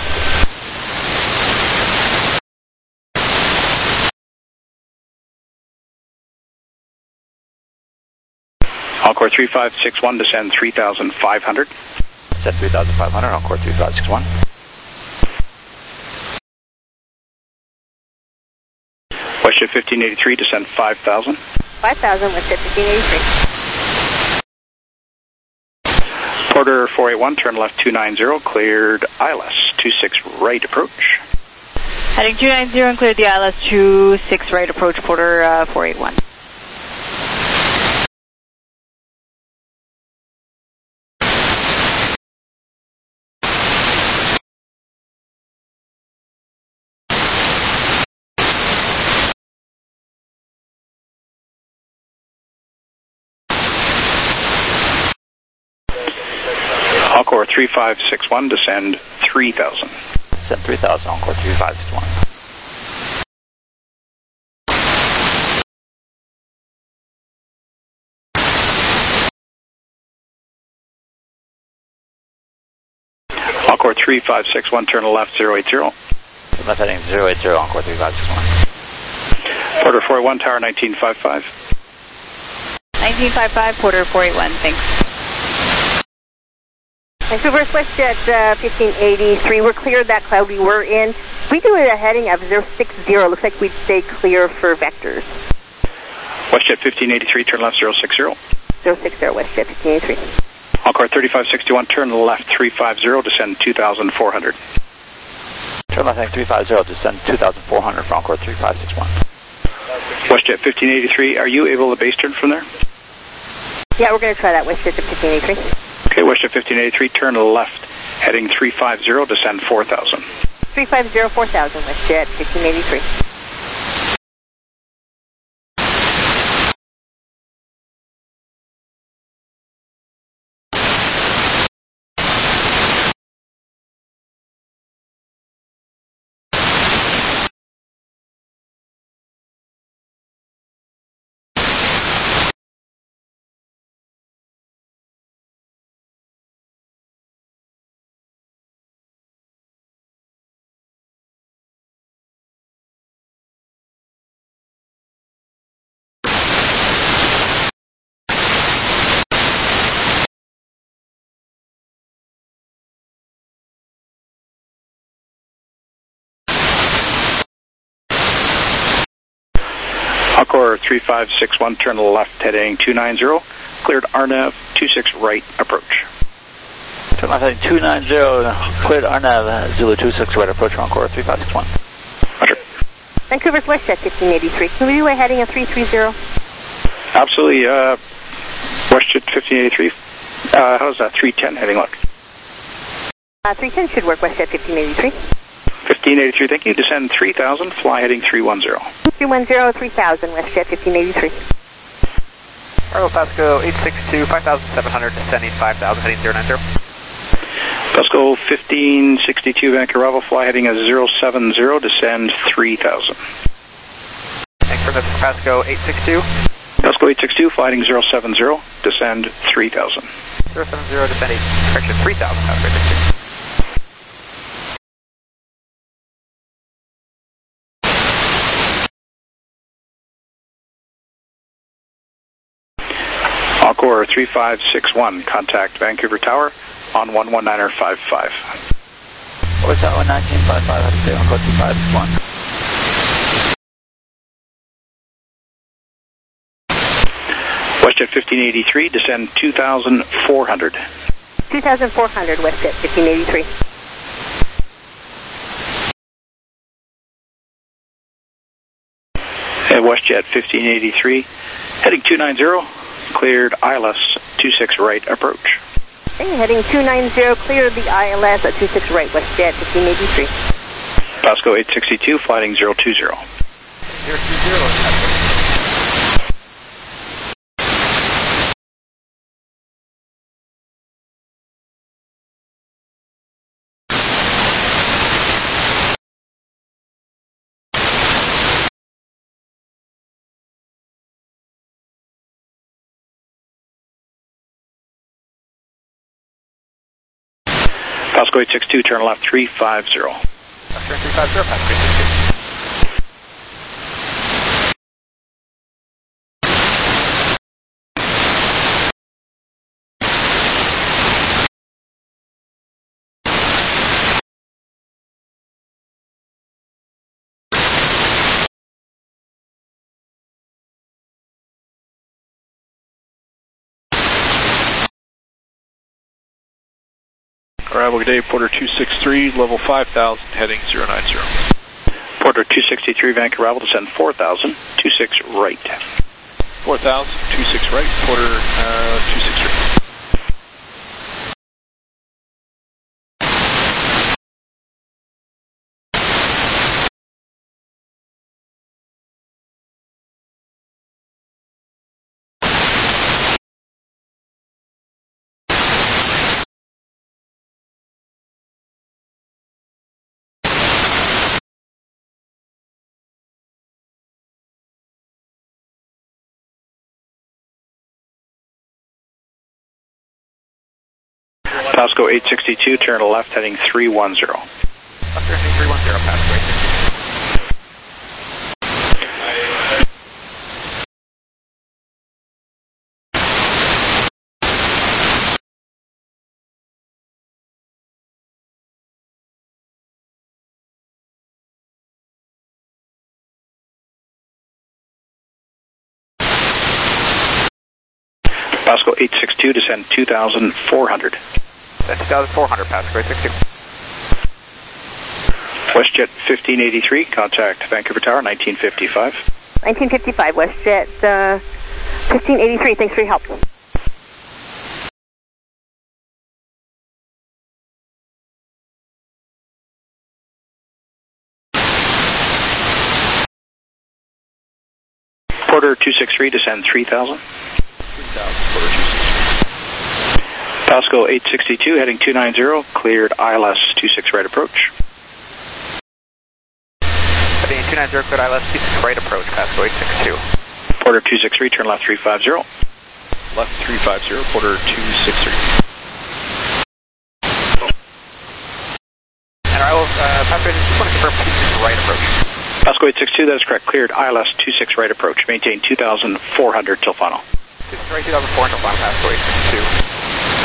Encore 3561, descend 3,500. Descend 3,500, Encore 3561. WestJet 1583, descend 5,000. 5,000, WestJet 1583. Porter 481, turn left 290, cleared ILS 26 right approach. Heading 290 and cleared the ILS 26 right approach, Porter 481. Encore 3561, descend 3,000. Descend 3,000, Encore 3561. Encore 3561, turn left 080. Left heading 080, Encore 3561. Porter 481, tower 1955. 1955, Porter 481, thanks. Vancouver, WestJet 1583. We're clear of that cloud we were in. We do it a heading of 060. Looks like we'd stay clear for vectors. WestJet 1583, turn left 060. 060, WestJet 1583. Encore 3561, turn left 350, descend 2,400. Turn left heading 350, descend 2,400 for Encore 3561. WestJet 1583, are you able to base turn from there? Yeah, we're going to try that, WestJet 1583. Okay, WestJet 1583, turn left, heading 350, descend 4,000. 350, 4,000, WestJet 1583. Encore 3561, turn left, heading 290, cleared RNAV 26 right approach. Turn left heading 290, cleared RNAV Zulu 26 right approach for Encore 3561. Roger. Vancouver's WestJet 1583. Can we do a heading of 330? Absolutely. WestJet 1583. How's that 310 heading look? 310 should work, WestJet 1583. 1583, thank you. Descend 3,000, fly heading 310. 310, 3,000, WestJet 1583. Bravo Pasco 862, 5,700, descending 5,000, heading 090. Let's go 1562 Vancouver arrival, fly heading as 070, descend 3000. Thanks for this, Pasco 862. Pasco 862, fly heading 070, descend 3000. 070, descending, correction, 3000, Pasco 862. Encore 3561, contact Vancouver Tower on 119.55. What's that 119.55, that's it, Encore 3561. WestJet 1583, descend 2,400. 2,400, WestJet 1583. WestJet 1583, heading 290, cleared ILS 26 right approach. Okay, heading 290, cleared the ILS at 26 right, WestJet 1583. Pasco 862, flighting 020. 020, Pasco 862, turn left 350. Turn 350, Pasco 862. Arrival good day, Porter 263, level 5000, heading 090. Porter 263, Vancouver arrival, descend 4000, 26 right. 4000, 26 right, Porter 263. Pasco 862, turn to left, heading 310. Left turn 310, Pasco 862. Pasco 862, descend 2,400. That's 2,400, Pasco 862. WestJet 1583, contact Vancouver Tower, 1955. 1955, WestJet 1583, thanks for your help. Porter 263, descend 3000. 3000, Porter 263. Pasco 862, heading 290, cleared ILS 26 right approach. Heading 290, cleared ILS 26 right approach, Pasco 862. Porter 263, turn left 350. Left 350, Porter 263. And arrival, Pasco, just want to confirm 26 right approach. Pasco 862, that is correct, cleared ILS 26 right approach, maintain 2,400 till final. 26 right, 2,400 till final, Pasco 862.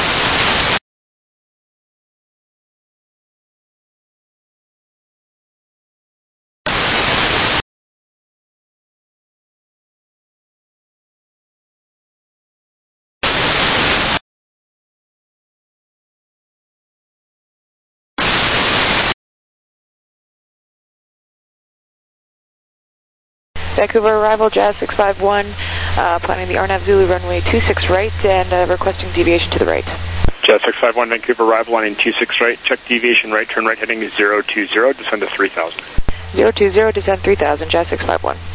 Vancouver arrival, Jazz 651, planning the RNAV Zulu runway 26 right and requesting deviation to the right. Jazz 651, Vancouver arrival, lining 26 right, check deviation right, turn right heading 020, descend to 3000. 020, descend 3000, Jazz 651.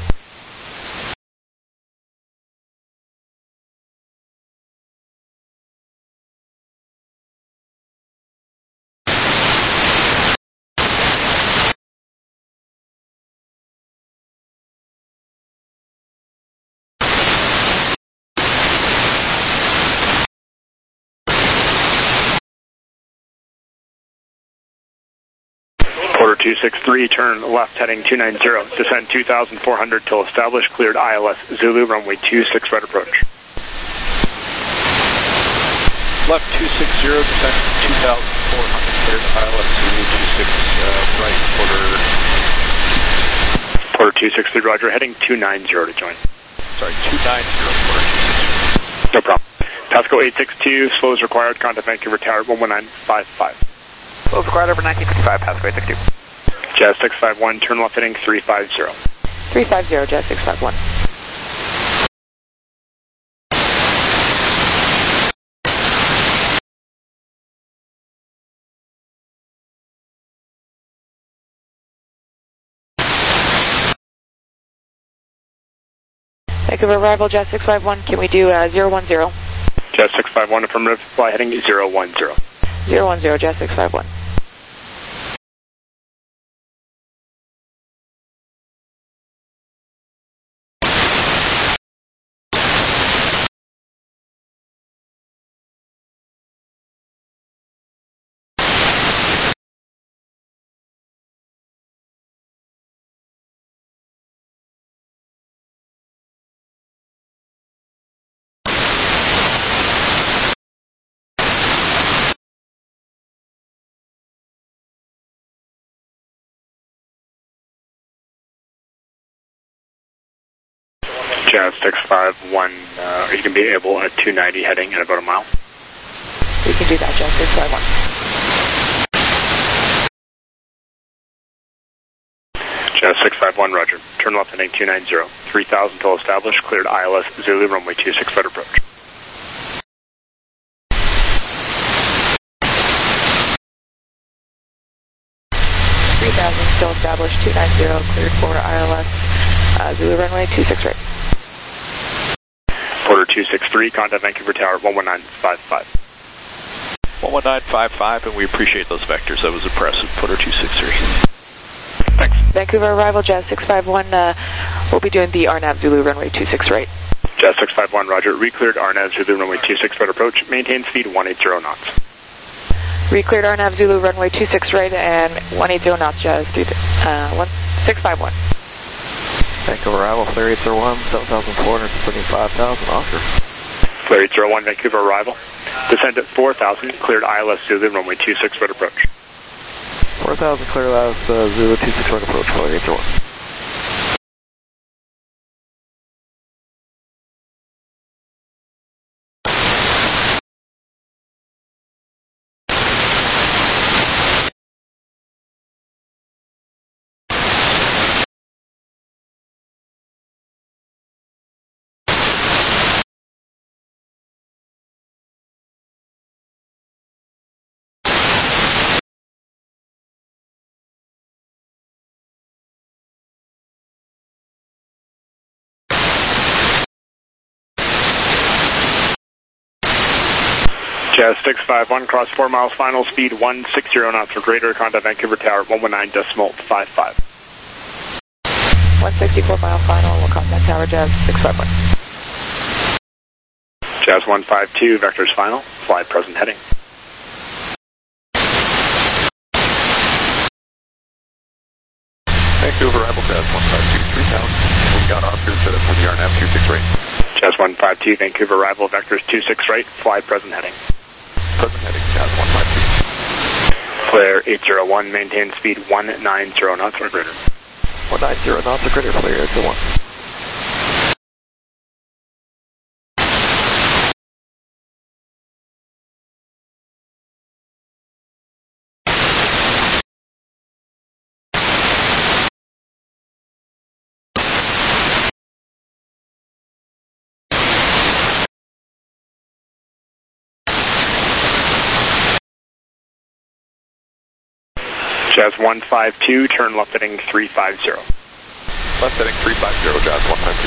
263, turn left heading 290, descend 2,400 till established, cleared ILS Zulu, runway 26 right approach. Left 260, descend 2,400, cleared ILS Zulu 26 right, Porter 263, roger, heading 290 to join. Sorry, 290, Porter 263. No problem. Pasco 862, slow is required, contact Vancouver Tower 11955. Slow is required over 1955, Pasco 862. Jazz 651, turn left heading 350. 350, Jazz 651. Vancouver arrival, Jazz 651, can we do 010? Jazz 651, affirmative, fly heading 010. 010, Jazz 651. Jazz 651, are you going to be able at 290 heading in about a mile? We can do that, Jazz 651. Jazz 651, roger. Turn left heading 290, 3,000 till established, cleared ILS Zulu, runway 26 right approach. Still established, 290, cleared for ILS Zulu runway 26 right. Porter 263, contact Vancouver Tower 11955. 11955, and we appreciate those vectors. That was impressive. Porter 263. Thanks. Vancouver arrival, Jazz 651, we'll be doing the RNAV Zulu runway 26 right. Jazz 651, roger. Recleared RNAV Zulu runway 26 right approach. Maintain speed 180 knots. Recleared RNAV Zulu runway 26 right and 180 knots, Jazz 651. Vancouver arrival, Flare 801, 7,475,000, Oscar. Flare 801, Vancouver arrival. Descend at 4,000, cleared ILS Zulu, runway 26 right approach. 4,000, clear ILS Zulu, 26 right approach, Flare 801. Jazz 651, cross 4 miles, final speed 160 knots or greater, contact Vancouver Tower 119.55. 164 mile final, we'll contact Tower Jazz 651. Jazz 152, vectors final, fly present heading. Vancouver arrival, Jazz 152, 3,000. We got Oscar set up for the RNAV 26 right. Jazz 152, Vancouver arrival, vectors 26 right, fly present heading. Present heading, Jazz 152. Flare 801, maintain speed 190 knots or greater. 190 knots or greater, Flare 801. Jazz 152, turn left heading 350. Left heading 350, Jazz 152.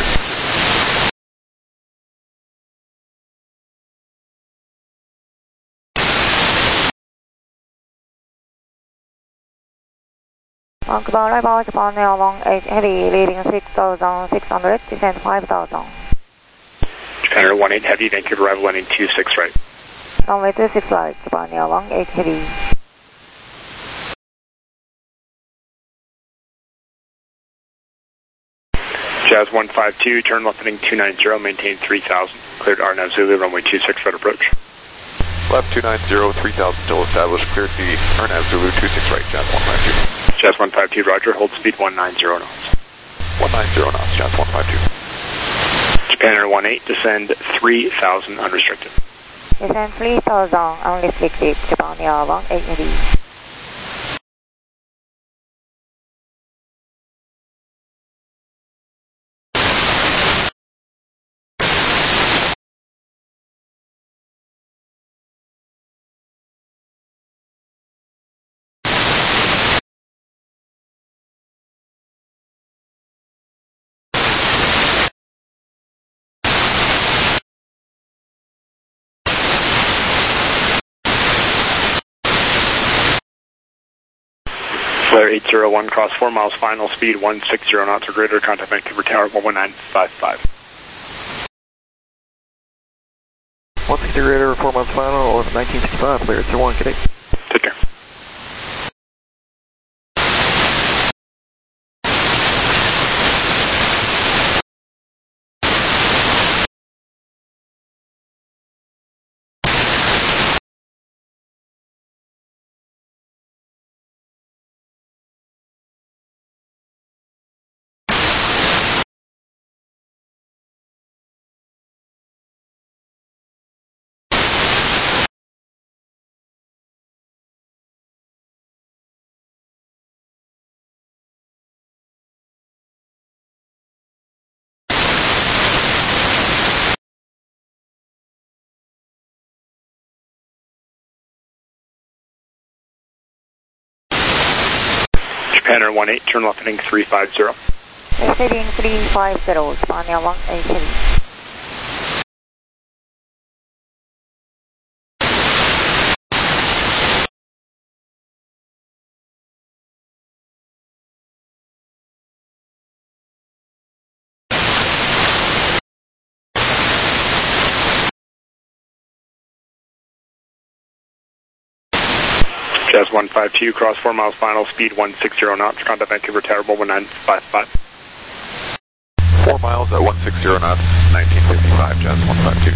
Vancouver arrival, Japan Airlong 8 Heavy, leading 6,600, descend 5,000. Japan Air 18 Heavy, Vancouver arrival, landing 26 right. Runway 26 right, Japan Airlong 8 Heavy. Jazz 152, turn left heading 290, maintain 3000. Cleared RNAV Zulu, runway 26, right approach. Left 290, 3000 still established. Cleared the RNAV Zulu 26 right, Jazz 152. Jazz 152, roger, hold speed 190 knots. 190 knots, Jazz 152. Japan Air 18, descend 3000 unrestricted. Descend 3000 unrestricted, Japan Air 18. Flare 801, cross 4 miles, final speed 160 knots or greater, contact Vancouver Tower 11955. 160 radar, 4 miles final, 1965, clear, 21, good day. Take care. Japan Air 18, turn left heading 350. Heading 350, Japan Air 18. Jazz 152, cross 4 miles final, speed 160 knots, contact Vancouver Tower 11955. 4 miles at 160 knots, 1955, Jazz 152.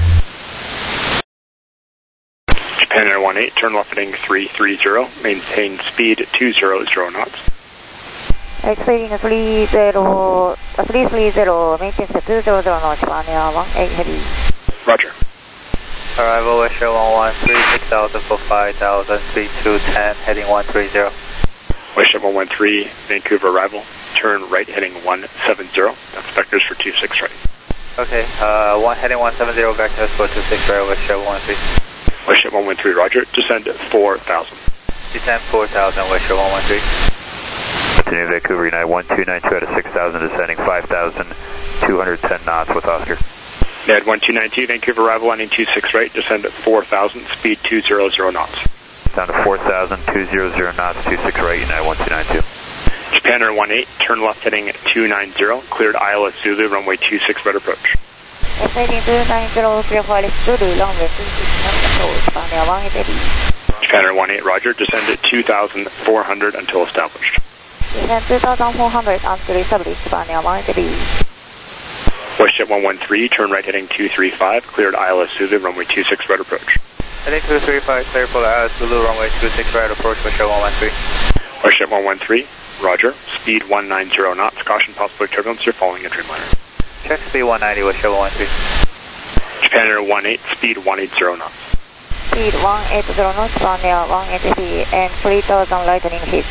Japan Air 18, turn left heading 330, maintain speed 200 knots. Exceeding 330, maintain speed 200 knots, Japan Air 18 heavy. Roger. Arrival Westshore 113, 6000 for 5000, speed 210, heading 130. Westshore 113, Vancouver arrival, turn right heading 170, that's vectors for 26 right. Okay, heading 170, vectors for 26 right, Westshore 113. Westshore 113, roger, descend 4000. Descend 4000, Westshore 113. Continue Vancouver United 1292 out of 6000, descending 5210 knots with Oscar. Med 1292, Vancouver arrival, landing 26 right, descend at 4000, speed 200 knots. Down to 4000, 200 knots, 26 right, United 1292. Japan Air 18, turn left heading 290, cleared ILS Zulu, runway 26 right approach. Heading 290, clear for ILS Zulu, runway 26 right approach, Japan Air 18. Japan Air 18, roger, descend at 2400 until established. Descend 2400 until established, Japan Air 18. WestJet 113, turn right heading 235, cleared ILS Zulu, runway 26 right approach. Heading 235, clear for ILS Zulu, runway 26 right approach, WestJet 113. WestJet 113, roger, speed 190 knots, caution possible turbulence, you're following a Dreamliner. Check speed 190, WestJet 113. Japan Air 18, speed 180 knots. Speed 180 knots, Japan Air 180 and 3000 lightning heat.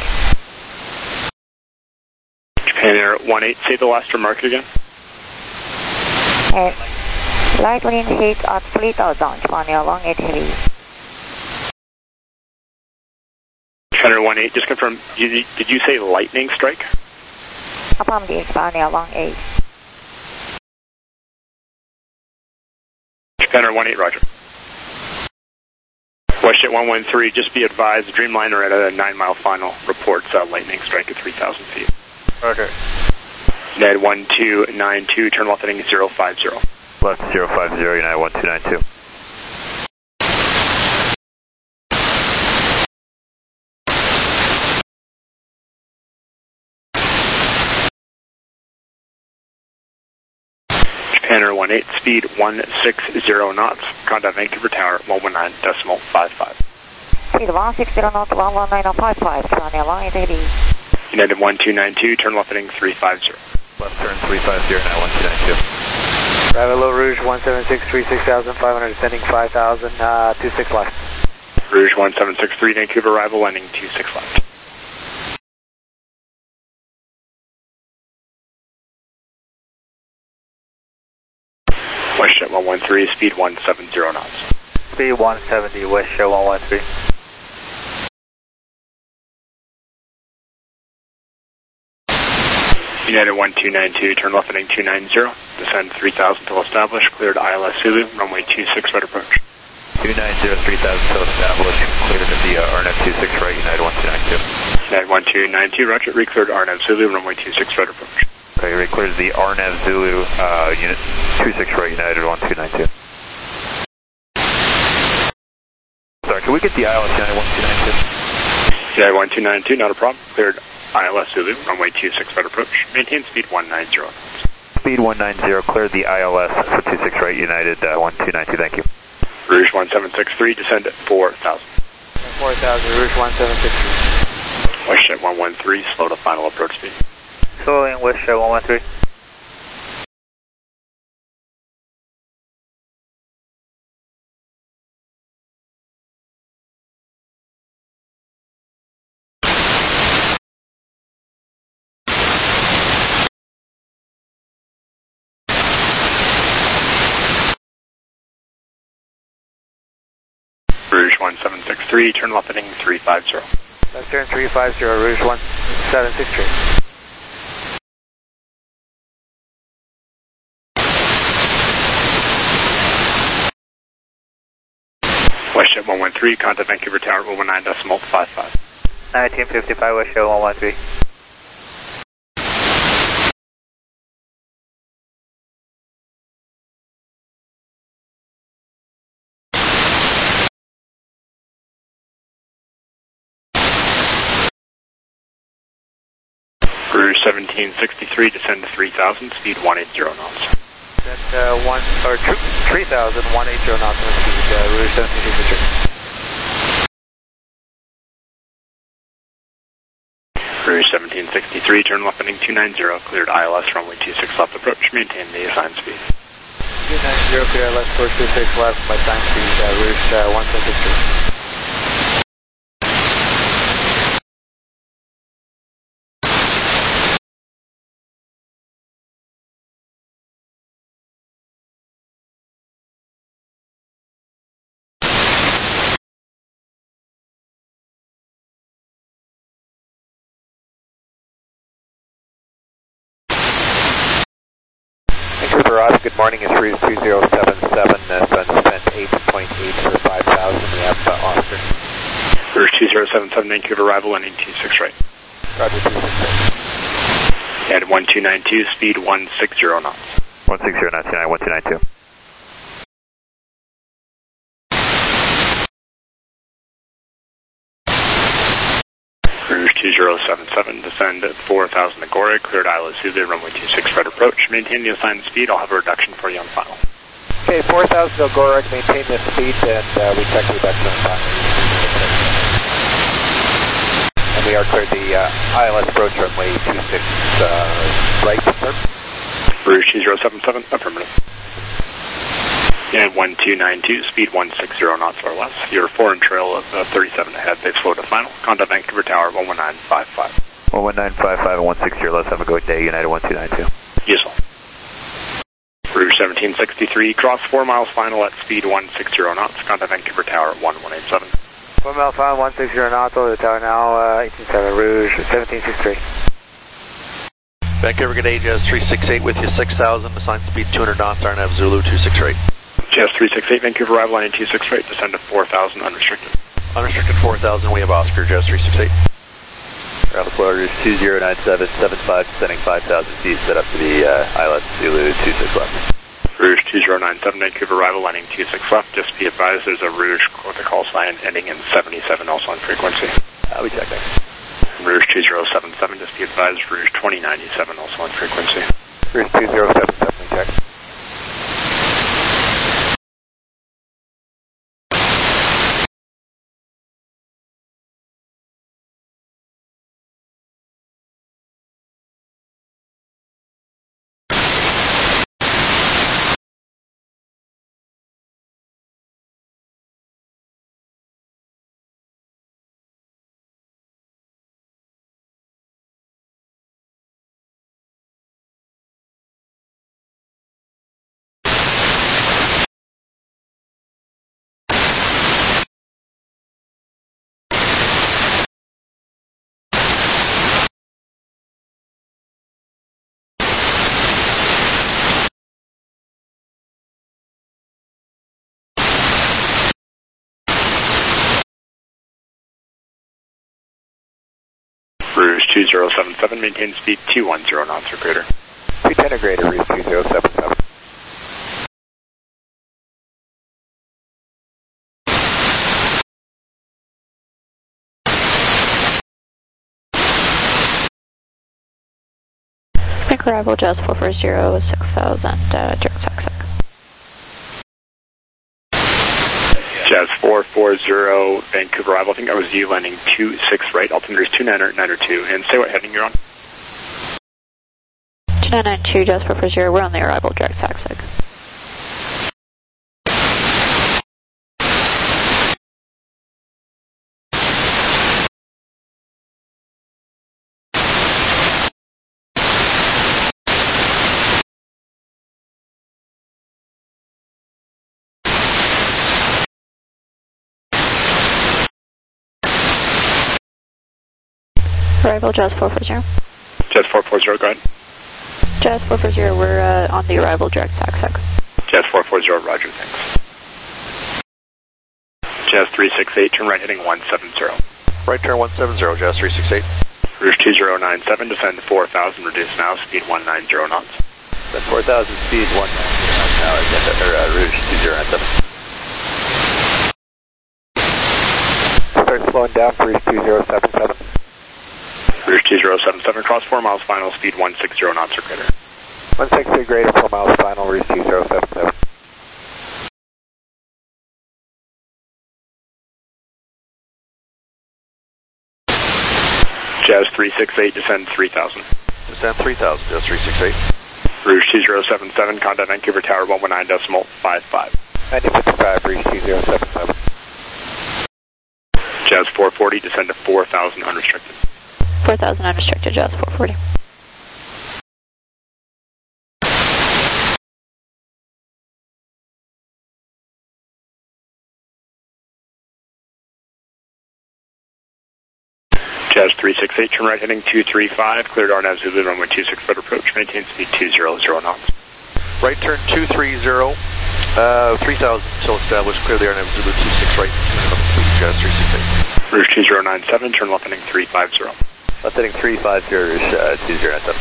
Japan Air 18, say the last remark again. Lightning heat at 3000, Japan Air 18. Japan Air 18, just confirm, did you say lightning strike? Affirmative, Japan Air 18. Japan Air 18, roger. WestJet 113, just be advised, Dreamliner at a 9-mile final reports lightning strike at 3,000 feet. Roger. Ned 1292, turn left heading 050. Left 050, United 1292. 18, speed 160 knots. Contact Vancouver Tower 119.55. Speed 160 knots, 119.55. Sunny 180. United 1292, turn left heading 350. Left turn 350, now 1292. Bravo Rouge 1763, 6,500, descending 5,000, 26 left. Rouge 1763, Vancouver arrival, landing 26 left. WestJet 113, speed 170 knots. Speed 170, WestJet 113. United 1292, turn left heading 290, descend 3,000 till established, cleared ILS Zulu, runway 26 right approach. 290, 3,000 till established, cleared at the RNAV 26 right, United 1292. United 1292, roger, re-cleared RNAV Zulu, runway 26 right approach. Okay, re-cleared the RNAV Zulu, unit 26 right, United 1292. Sorry, can we get the ILS United 1292? United 1292, not a problem, cleared ILS Zulu, runway 26 right approach, maintain speed 190 knots. Speed 190, cleared the ILS for 26 right, United 1292, thank you. Rouge 1763, descend at 4,000. 4,000, Rouge 1763. WestJet 113, slow to final approach speed. Slowing WestJet 113. Rouge 1763, turn left heading 350. Left turn 350, Rouge 1763. WestJet 113, contact Vancouver Tower 119.55. 1955, WestJet 113. Rouge 1763, descend to 3,000, speed 180 knots. That's 3,000, 180 knots on speed, Rouge 1763. Rouge 1763, turn left heading 290, cleared ILS runway 26 left approach, maintain the assigned speed. 290, clear ILS course 26 left, my time speed, Rouge 1763. Good morning, it's Rouge 2077, sun descent 8.8 for 5,000, we have Austin. Rouge 2077, Vancouver arrival, landing 26 right. Roger, 26 right. At 1292, speed 160 knots. 160 knots, United 1292. Rouge 2077, descend at 4,000 Agora, cleared ILS Zulu, runway 26 right approach. Maintain the assigned speed, I'll have a reduction for you on final. Okay, 4,000 Agora, maintain the speed, and we check the reduction on final. And we are cleared the ILS approach runway 26 right, sir. Rouge 2077, affirmative. And 1292, speed 160 knots or less. You're 4 in trail of 37 ahead. They've slowed to final. Contact Vancouver Tower 11955. 11955 and 160 or less. Have a good day, United 1292. Yes, sir. Rouge 1763, cross 4 miles final at speed 160 knots. Contact Vancouver Tower 1187. 4 mile final, 160 knots over the tower now, 187, Rouge 1763. Vancouver, good day, Jazz 368 with you, 6,000, assigned speed 200 knots, RNAV Zulu 268. Jazz 368, Vancouver arrival, landing 268, descend to 4,000, unrestricted. Unrestricted 4,000, we have Oscar, Jazz 368. Travel Florida 2097, 75, descending 5,000 feet, set up to the ILS Zulu 26 left. Rouge 2097, Vancouver arrival, landing 26 left. Just be advised there's a Rouge with a call sign ending in 77, also on frequency. We check that. Rouge 2077, just be advised, Rouge 2097, also on frequency. Rouge 2077, we check. Rouge 2077, maintain speed 210 knots or greater. Speed or greater, Rouge 2077. Make arrival Jazz 440, 6000, direct taxi. Jazz 440, Vancouver arrival. I think that was you landing 26 right. Altimeter is 2992. And say what heading you're on. 2992, Jazz 440, we're on the arrival direct taxi. Arrival Jazz 440. Jazz 440, go ahead. Jazz 440, we're on the arrival direct taxi. Jazz 440, roger, thanks. Jazz 368, turn right heading 170. Right turn 170, Jazz 368. Rouge 2097, descend 4000, reduce now, speed 190 knots. Descend 4000, speed 190 knots now, Rouge 2097. Start slowing down for Rouge 2077. Rouge 2077, cross 4 miles, final speed 160 knots or greater. 160 greater, 4 miles, final, Rouge 2077. Jazz 368, descend 3000. Descend 3000, Jazz 368. Rouge 2077, contact Vancouver Tower 119.55. 9055, Rouge 2077. Jazz 440, descend to 4000 unrestricted. 4000 unrestricted, Jazz 440. Jazz 368, turn right heading 235, cleared RNAV Zulu runway 26 foot approach, maintain speed 200 knots. Right turn 230, 3000 still established, clear the RNAV Zulu 26 right, Jazz 368. Rouge 2097, turn left heading 350. Left heading 350, Rouge 2097.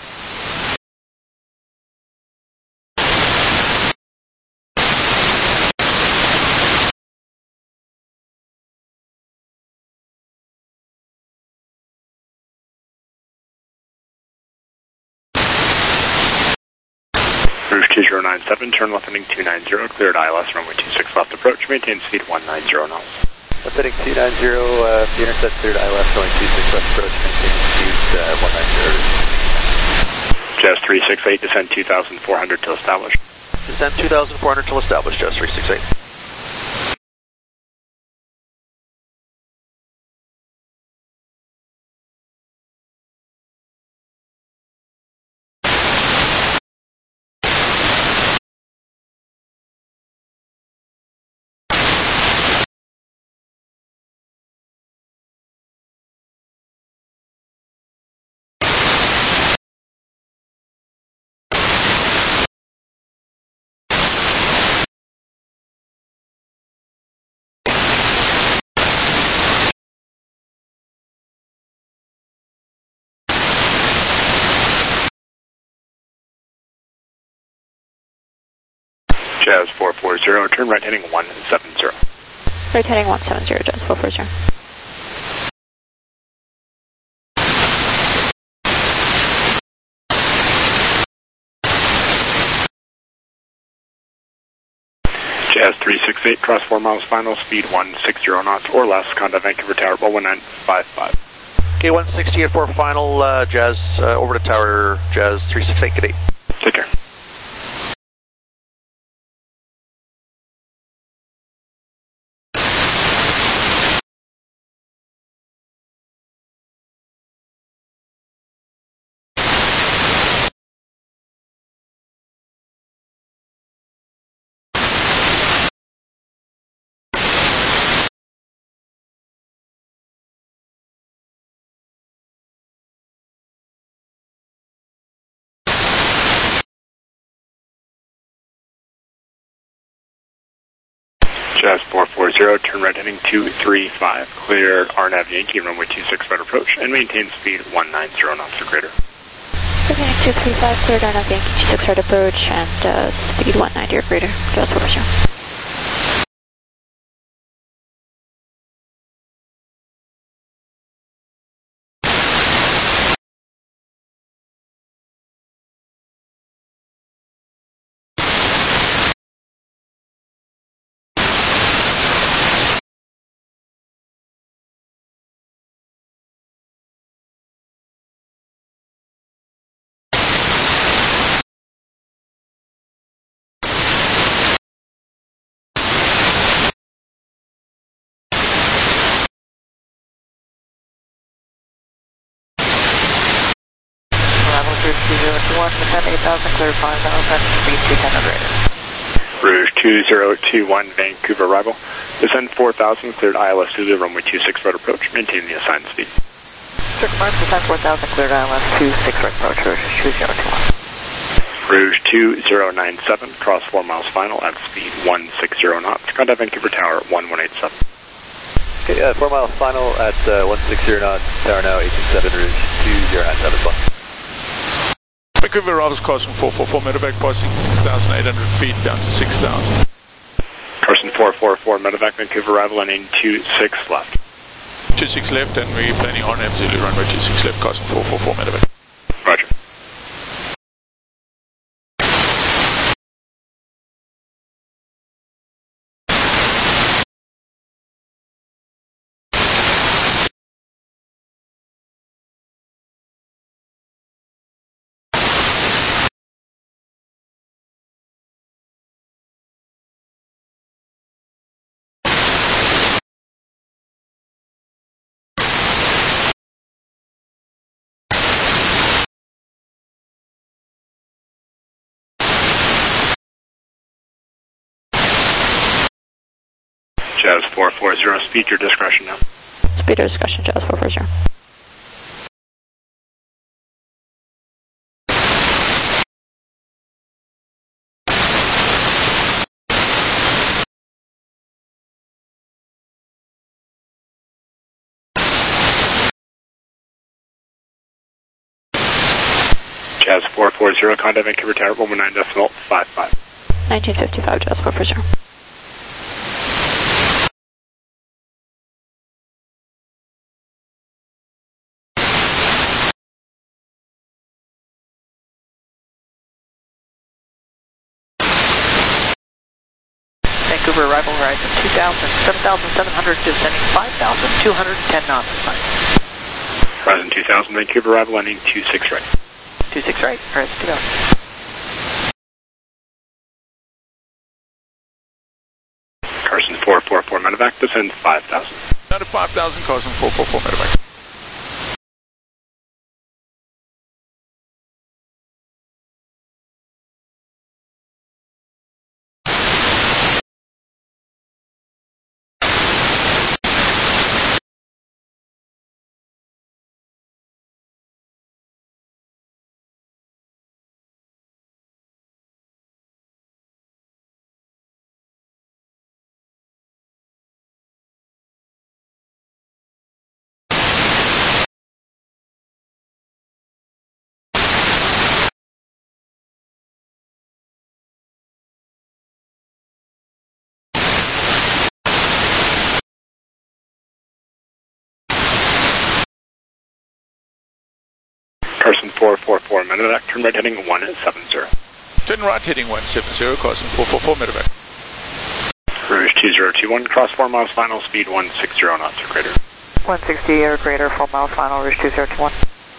Rouge 2097, turn left heading 290, cleared ILS runway 26 left approach, maintain speed 190 knots. Left heading 290, the intercept cleared ILS runway 26 left approach, maintain speed 190. Jazz 368, descend 2400 till established. Descend 2400 till established, Jazz 368. Jazz 440, turn right heading 170. Right heading 170, Jazz 440. Jazz 368, cross 4 miles, final speed 160 knots or less, contact Vancouver Tower 11955. Okay, 160 at 4 final, Jazz over to Tower, Jazz 368, good day. Take care. Jazz 440, turn right heading 235, clear RNAV Yankee, runway 26 right approach, and maintain speed 190 knots or greater. Beginning 235, cleared RNAV Yankee 26 right approach, and speed 190 or greater. Jazz 440. Descend 8,000, clear 5,000, speed 210 or greater. Rouge 2021, Vancouver arrival. Descend 4,000, cleared ILS Zulu, runway 26 right approach, maintain the assigned speed. Circle Mark, descend 4,000, cleared ILS 26 right approach, Rouge 2021. Rouge 2097, cross 4 miles final at speed 160 knots. Contact Vancouver Tower 1187. Okay, 4 miles final at 160 knots, tower now 827, Rouge 2097 as well. Vancouver arrivals crossing 444 medevac, passing 6,800 feet down to 6,000. Carson 444 medevac, Vancouver arrival landing 26 left. 26 left, and we're planning on Zulu runway 26 left, Carson 444 medevac. Roger. Jazz 440, speed your discretion now. Speed your discretion, Jazz 440. Jazz 440, contact Vancouver Tower 119.55. 1955, Jazz 440. Vancouver arrival horizon 7,700, descending 5,210 knots. Horizon 2000, Vancouver arrival landing 26 right. 26 right, horizon 2000. Carson 444 medevac, descend 5,000. Down to 5,000, Carson 444 medevac. Carson 444 medevac, turn right heading 170. Turn right heading 170, Carson 444 medevac. Rouge 2021, cross 4 miles final, speed 160 knots or greater. 160 or greater, 4 miles final, Rouge 2021.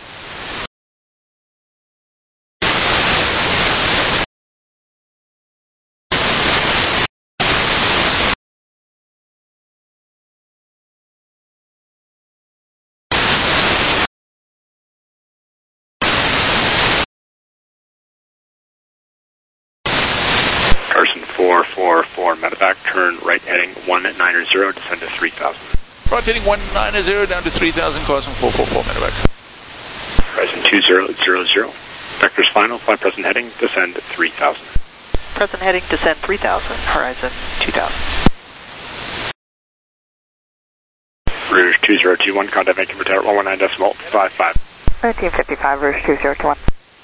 Carson 444 medevac, turn right heading 190, descend to 3,000. Right heading 190 down to 3,000, Carson 444 medevac. Horizon 2000, vectors final, fly present heading, descend 3,000. Present heading, descend 3,000, horizon 2000. Rouge 2021, contact Vancouver Tower 119.55. 1955, Rouge 2021.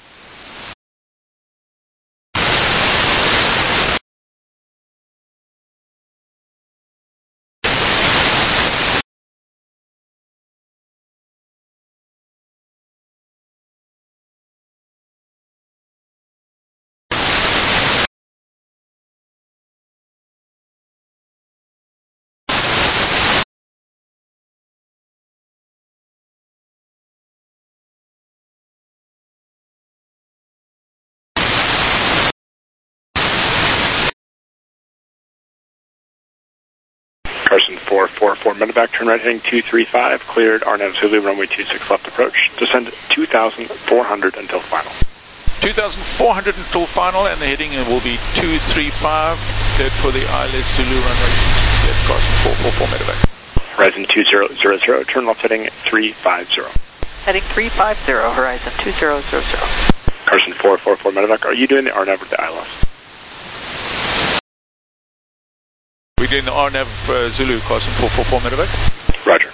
Carson 444, medevac, turn right heading 235, cleared RNAV Zulu, runway 26 left approach. Descend 2,400 until final. 2,400 until final, and the heading will be 235, cleared for the ILS Zulu, runway 26 left, Carson 444, medevac. Horizon 2000, turn left heading 350. Heading 350, Horizon 2000. Carson 444, medevac, are you doing the RNAV with the ILS? We're doing the RNAV Zulu, Carson 444, medevac. Roger.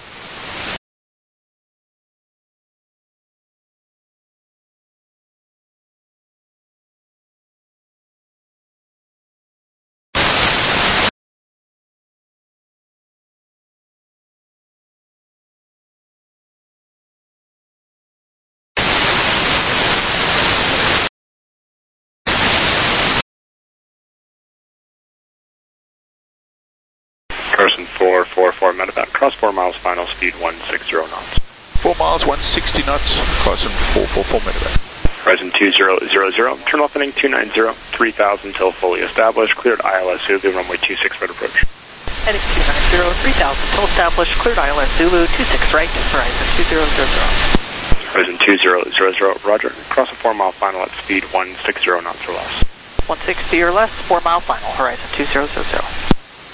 Carson 444, medevac, cross 4 miles, final speed 160 knots. 4 miles, 160 knots, Carson 444, medevac. Horizon 2000, turn left heading 290, 3000 until fully established, cleared ILS Zulu, runway 26 right approach. Heading 290, 3000 until established, cleared ILS Zulu, 26 right, Horizon 2000. Horizon 2000, roger, cross a 4 mile final at speed 160 knots or less. 160 or less, 4 mile final, Horizon 2000.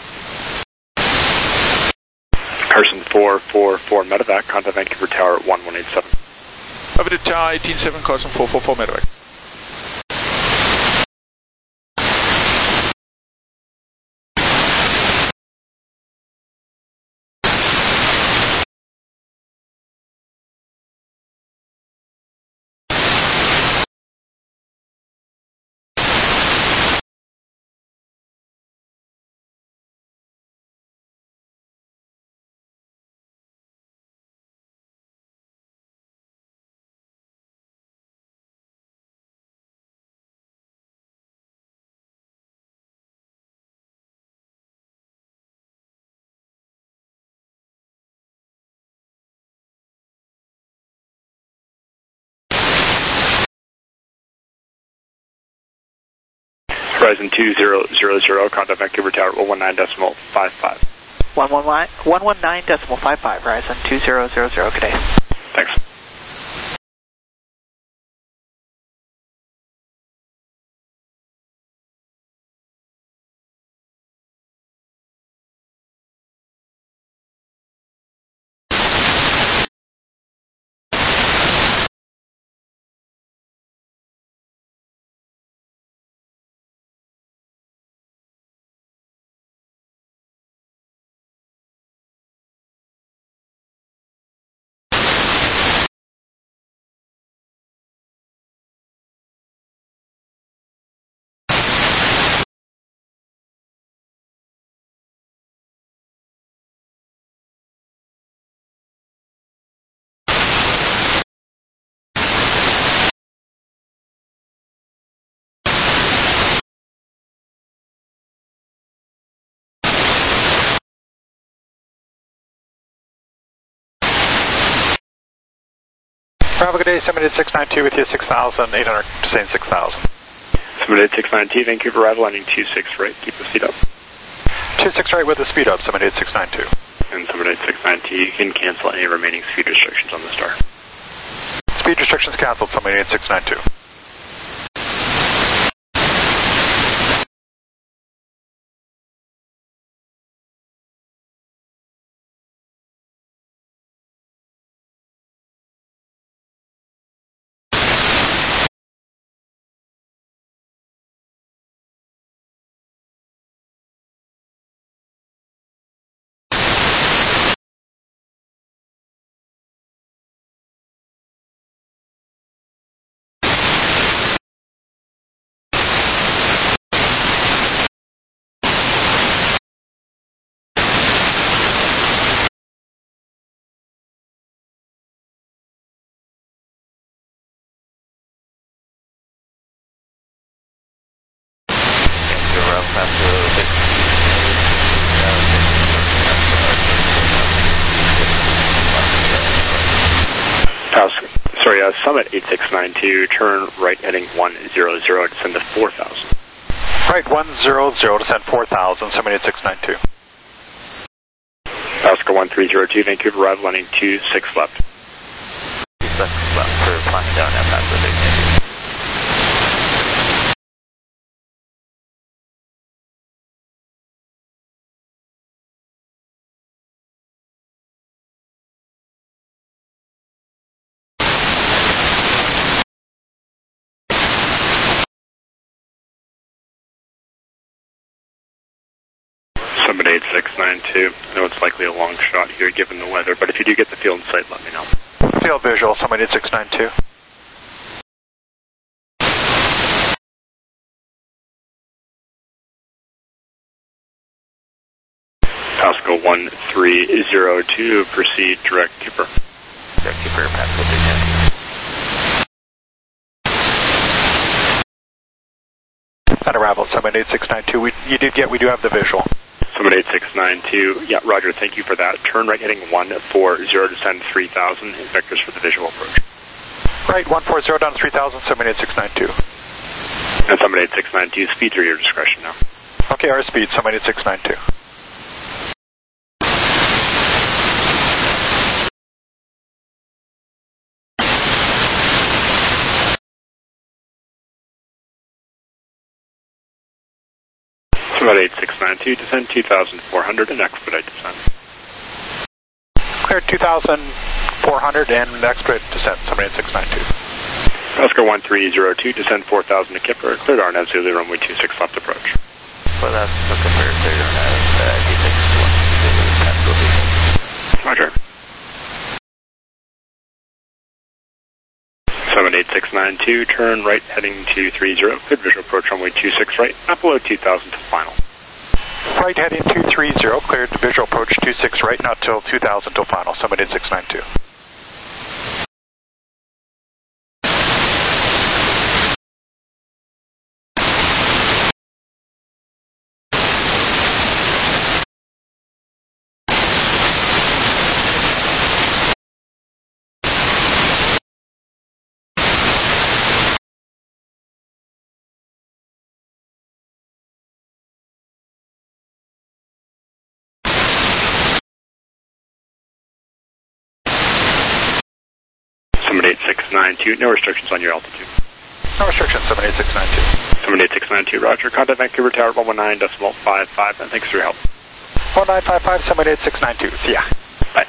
Carson 444, medevac, contact Vancouver Tower 1187. Over to Tower 187, Carson 444, medevac. Horizon 2000, contact Vancouver Tower 119.55. 119.55, Horizon 2000, good day. Thanks. Bravo, good day, Simulated 692 with you, 6,800, saying 6,000. Simulated 692, Vancouver arrival, landing 26 right, keep the speed up. 26 right with the speed up, Simulated 692. And Simulated 692, you can cancel any remaining speed restrictions on the star. Speed restrictions canceled, Simulated 692. Summit 8692, turn right heading 100, descend to 4,000. Right, 100, descend 4,000, Summit 8692. Oscar 1302, Vancouver, arrival landing 26 left. 26 left for flash down at Pasco Dignity. Summit 8692. I know it's likely a long shot here given the weather, but if you do get the field in sight, let me know. Field visual, Summit 8692. Pasco 1302, proceed direct Kipper. Direct Kipper, Pasco Dignity. That arrival, Summit 8692. We do have the visual. Summit 8692, yeah, roger, thank you for that. Turn right heading 140, descend 3,000, vectors for the visual approach. Right, 140 down to 3,000, Summit 8692. And Summit 8692, speeds are your discretion now. Okay, our speed, Summit 8692. Summit 8692, descend 2,400 and expedite descent. Cleared 2,400 and expedite descent, Summit 8692. Oscar 1302, descend 4,000 to Kipper, cleared RNAV Zulu, runway 26 left approach. Well, that's the Kipper, cleared RNAV D6 Zulu, Pasco Dignity. Roger. Summit 8692, turn right heading 230, cleared visual approach runway 26 right, not below 2,000 to final. Right heading 230, cleared visual approach 26 right, not till 2,000 till final, Summit 8692. Summit 8692, no restrictions on your altitude. No restrictions, Summit 8692. Summit 8692, roger. Contact Vancouver Tower 119.55, and thanks for your help. 1955, Summit 8692, see ya. Bye.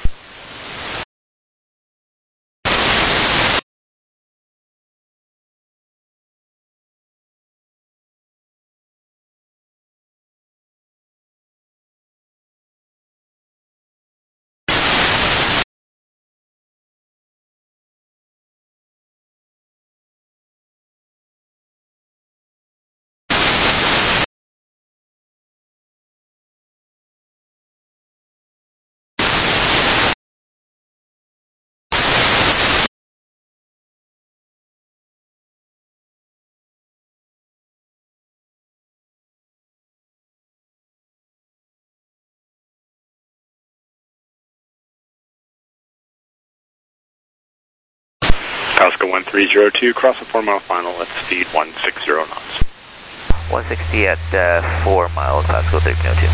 Pasco 1302, cross the 4 mile final at speed 160 knots. 160 at 4 miles, Pasco Dignity.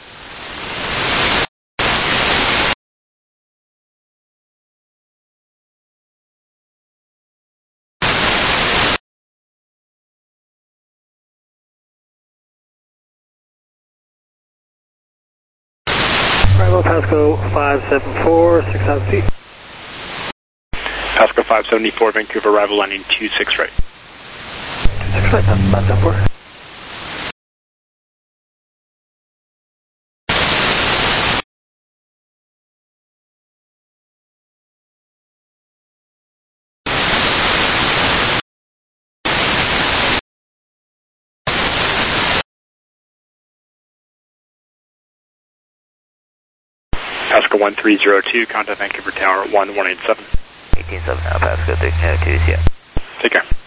Arrival Pasco 574, 6,000 feet. Pasco 574, Vancouver, arrival landing 26 right. 26 right, that's 574. Pasco 1302, contact Vancouver Tower 1187. 187 now, Pasco Dignity, yeah. Take care.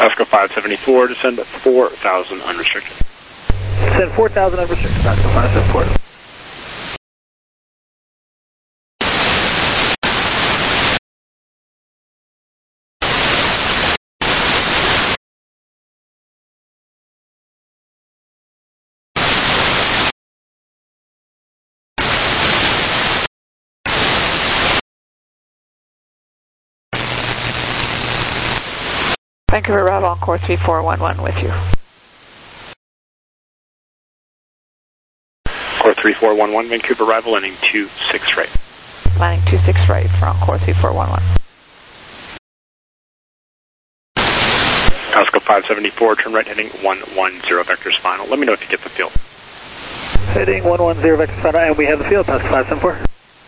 Pasco 574, descend at 4,000 unrestricted. Descend 4,000 unrestricted, Pasco 574. Vancouver arrival on course 3411 with you. Course 3411, Vancouver arrival, landing 26 right. Landing 26 right for on course 3411. Pasco 574, turn right heading 110, vectors final. Let me know if you get the field. Heading 110, vectors final, and we have the field, Pasco 574.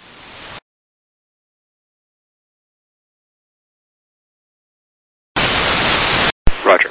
Roger.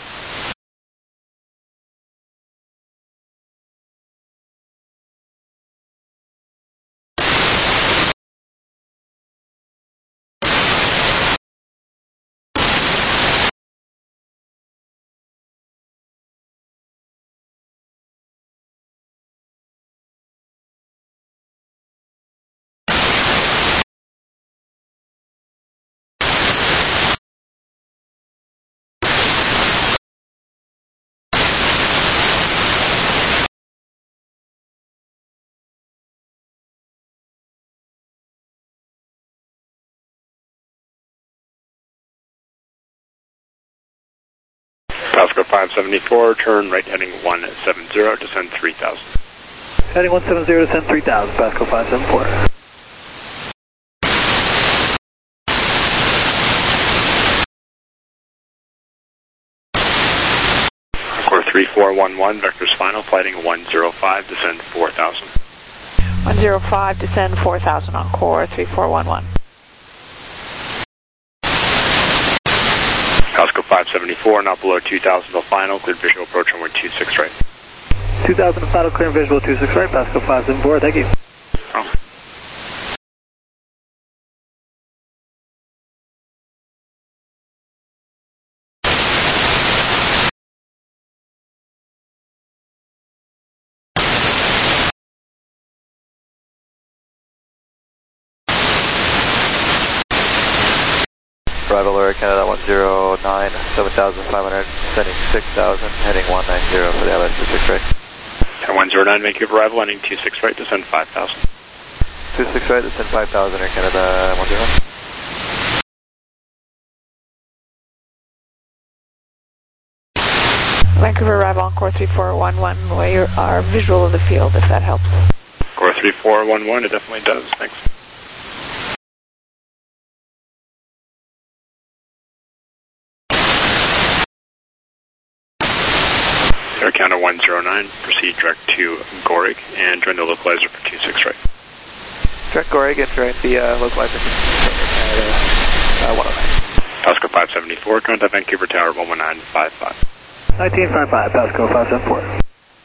Pasco 574, turn right heading 170, descend 3,000. Heading 170, descend 3,000, Pasco 574. Core 3411, vectors final, flighting 105, descend 4,000. 105, descend 4,000 on core 3411. Pasco 574, not below 2,000 till final, cleared visual approach runway 26 right. 2,000 final, clear and visual 26 right, Pasco 574, thank you. Oh. Arrival Air Canada 109, 7,500, sending 6,000, heading 190 for the ILS 26 right. 109, Vancouver arrival, landing 26 right, descend 5,000. 26 right, descend 5,000, Air Canada 109. Vancouver arrival on core 3411, we are visual of the field if that helps. Core 3411, it definitely does, thanks. Air Canada 109, proceed direct to Gorig and join the localizer for 26 right. Direct Gorig and join the localizer for Canada 109. Pasco 574, contact Vancouver Tower 11955. 1955, Pasco 574.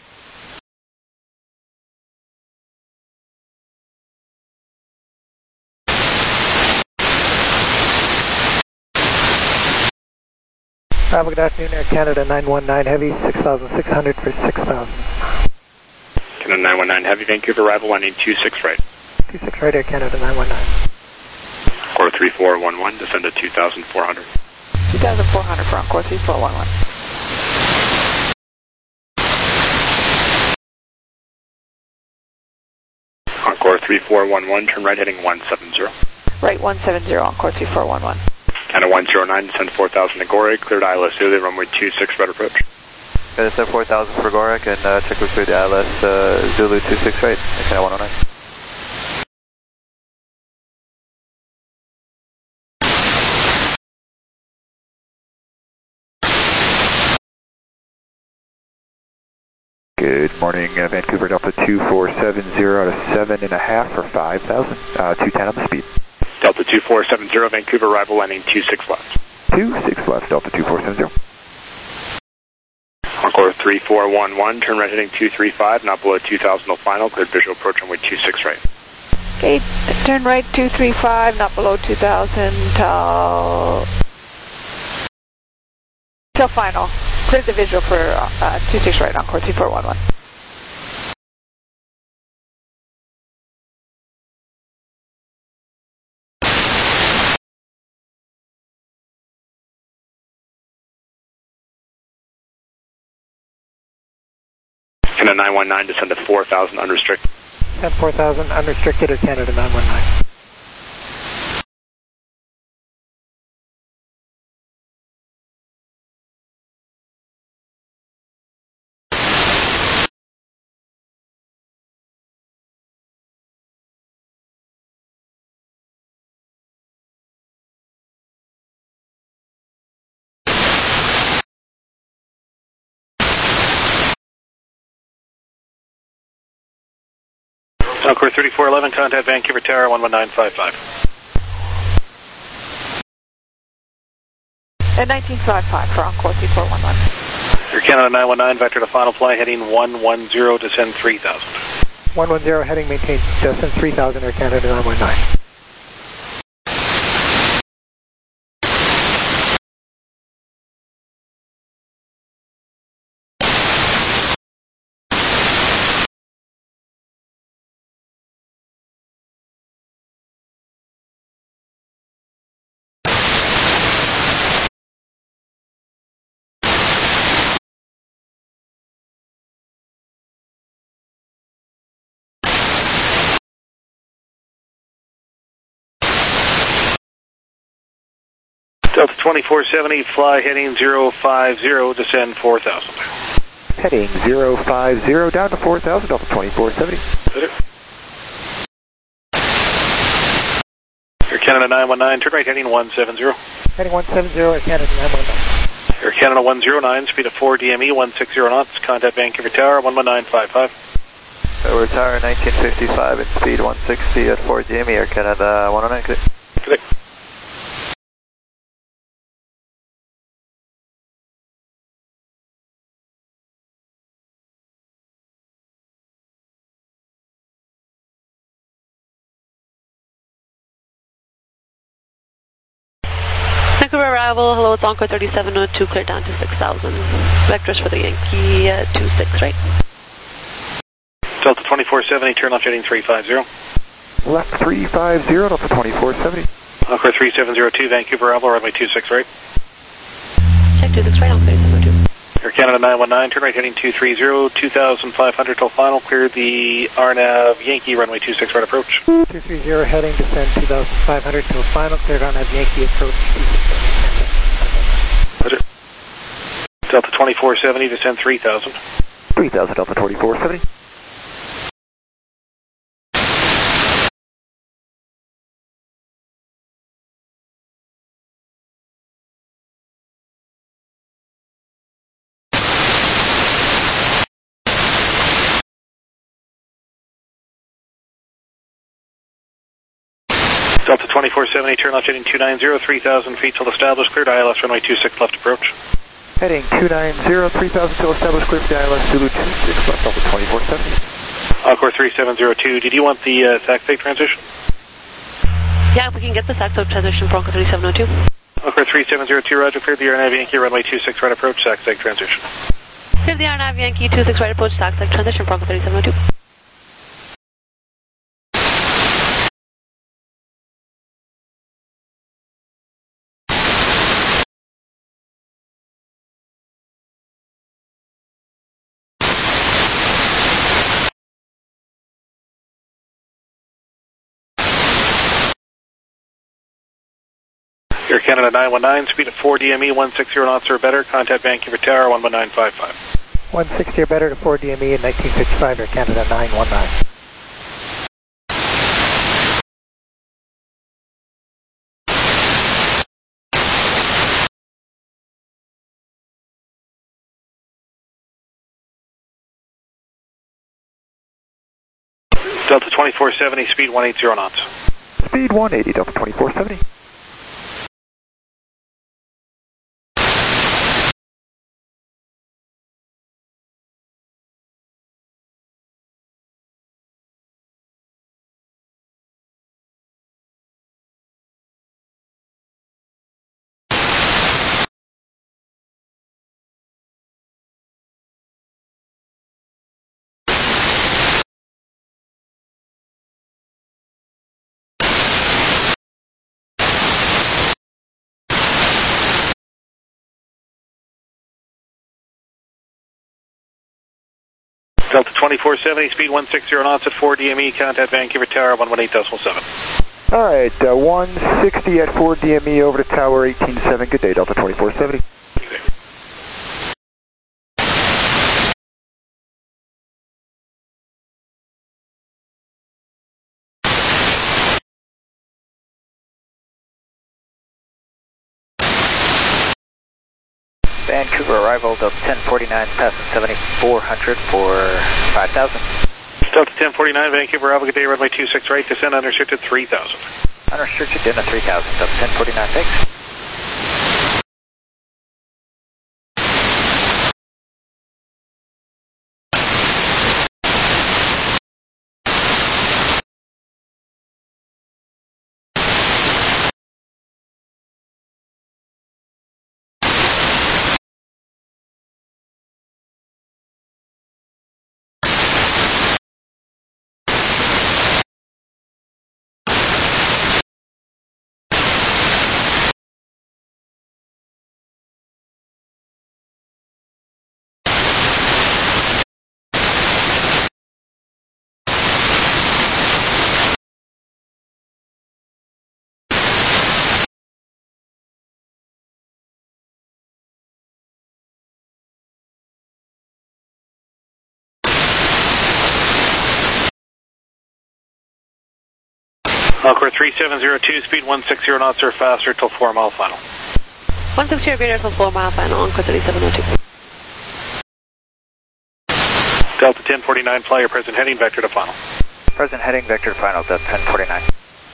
Good afternoon, Air Canada 919 Heavy, 6,600 for 6,000. Canada 919 Heavy, Vancouver arrival, landing 26 right. 26 right, Air Canada 919. Core 3411, descend to 2,400. 2,400 for on core 3411. On core 3411, turn right heading 170. Right 170 on core 3411. Canada 109, descend 4,000 to Gorig, cleared ILS Zulu, runway 26, red approach. Descend 4,000 for Gorig and check with cleared ILS Zulu 26 right, Canada 109. Good morning, Vancouver Delta 2470 to 7.5 for 5,000, 210 on the speed. Delta 2470, Vancouver arrival, landing 26 left. 26 left, Delta 2470. Encore 3411, turn right heading 235, not below 2,000 till final, cleared visual approach runway 26 right. Okay, turn right 235, not below 2,000 till Till final. Cleared the visual for 26 right on course 3411. Canada 919, descend to 4,000 unrestricted. Descend 4,000 unrestricted or Canada 919. Course 3411, contact Vancouver Tower 11955. At 1955 for on-course 3411. Your Canada 919, vector to final flight, heading 110, descend 3,000. 110, heading maintained, descend 3,000 Air Canada 919. Delta 2470, fly heading 050, descend 4,000. Heading 050, down to 4,000, Delta 2470. Air Canada 919, turn right heading 170. Heading 170, Air Canada 919. Air Canada 109, speed of 4 DME, 160 knots, contact Vancouver Tower 11955. Vancouver Tower 1955 at speed 160 at 4 DME, Air Canada 109. Good. Vancouver arrival, hello, it's Encore 3702, clear down to 6,000. Vectors for the Yankee 26 right. Delta 2470, turn left heading 350. Left 350, Delta 2470. Encore 3702, Vancouver arrival, runway 26 right. Check 26 right on 3702. Air Canada 919, turn right heading 230, 2,500 till final, clear the RNAV Yankee, runway 26 right approach. 230, heading, descend 2,500 till final, cleared RNAV Yankee, approach 26 right. Delta 2470, descend 3,000. 3,000, Delta 2470. Delta 2470, turn left heading 290, 3,000 feet till established, cleared ILS runway 26 left approach. Heading 290, 3,000 till established, cleared ILS Zulu 26 left, Delta 2470. Encore 3702, did you want the SAC transition? Yeah, if we can get the SAC transition for Encore 3702. Encore 3702, roger, cleared the RNAV Yankee, runway 26 right approach, SAC transition. Cleared the RNAV Yankee 26 right approach, SAC transition for Encore 3702. Air Canada 919, speed of 4 DME, 160 knots or better, contact Vancouver Tower 11955. 160 or better to 4 DME in 1955, Air Canada 919. Delta 2470, speed 180 knots. Speed 180, Delta 2470. Delta 2470, speed 160 knots at 4 DME, contact Vancouver Tower 118.7. All right, 160 at 4 DME over to Tower 18.7. Good day, Delta 2470. Vancouver arrival, Delta 1049, passing 7400 for 5,000. Delta 1049, Vancouver arrival, good day, runway 26 right, descend unrestricted 3,000. Unrestricted into 3,000, Delta 1049, thanks. Encore 3702, speed 160 knots or faster till 4 mile final. 160 greater till 4 mile final, Encore 3702. Delta 1049, fly your present heading, vector to final. Present heading, vector to final, Delta 1049.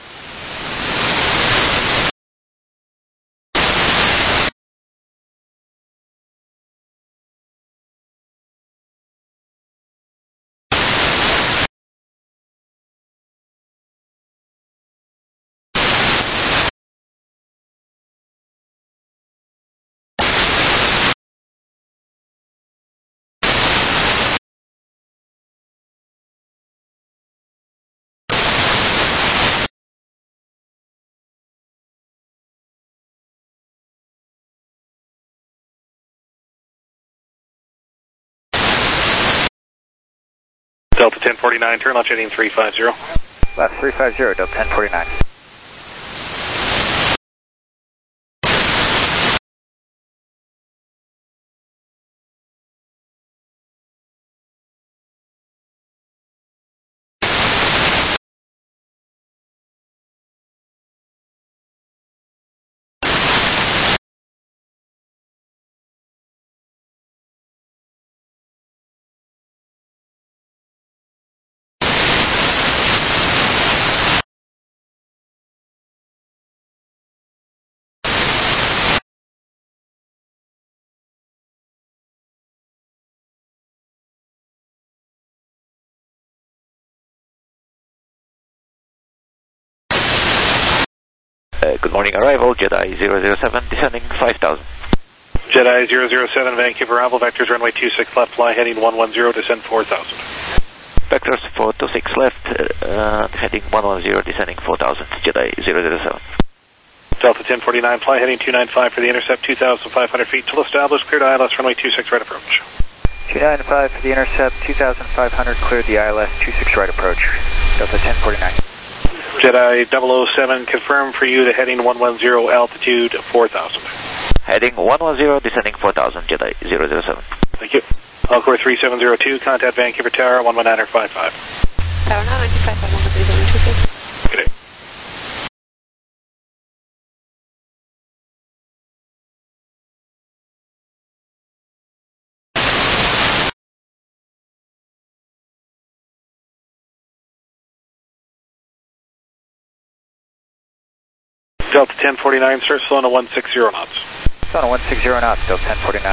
Delta 1049, turn left heading 350. Left 350, Delta 1049. Good morning, arrival, Jedi 007, descending 5,000. Jedi 007, Vancouver arrival, vectors runway 26 left, fly heading 110, descend 4,000. Vectors 426 left, heading 110, descending 4,000, Jedi 007. Delta 1049, fly heading 295 for the intercept, 2,500 feet till established, cleared ILS runway 26 right approach. 295 for the intercept, 2,500, cleared the ILS 26 right approach, Delta 1049. Jedi 007, confirm for you to heading 110, altitude 4,000. Heading 110, descending 4,000, Jedi 007. Thank you. Encore 3702, contact Vancouver Tower 119.55. Tower 995, Good day. Delta 1049, start slowing to 160 knots. Slowing to 160 knots, Delta 1049.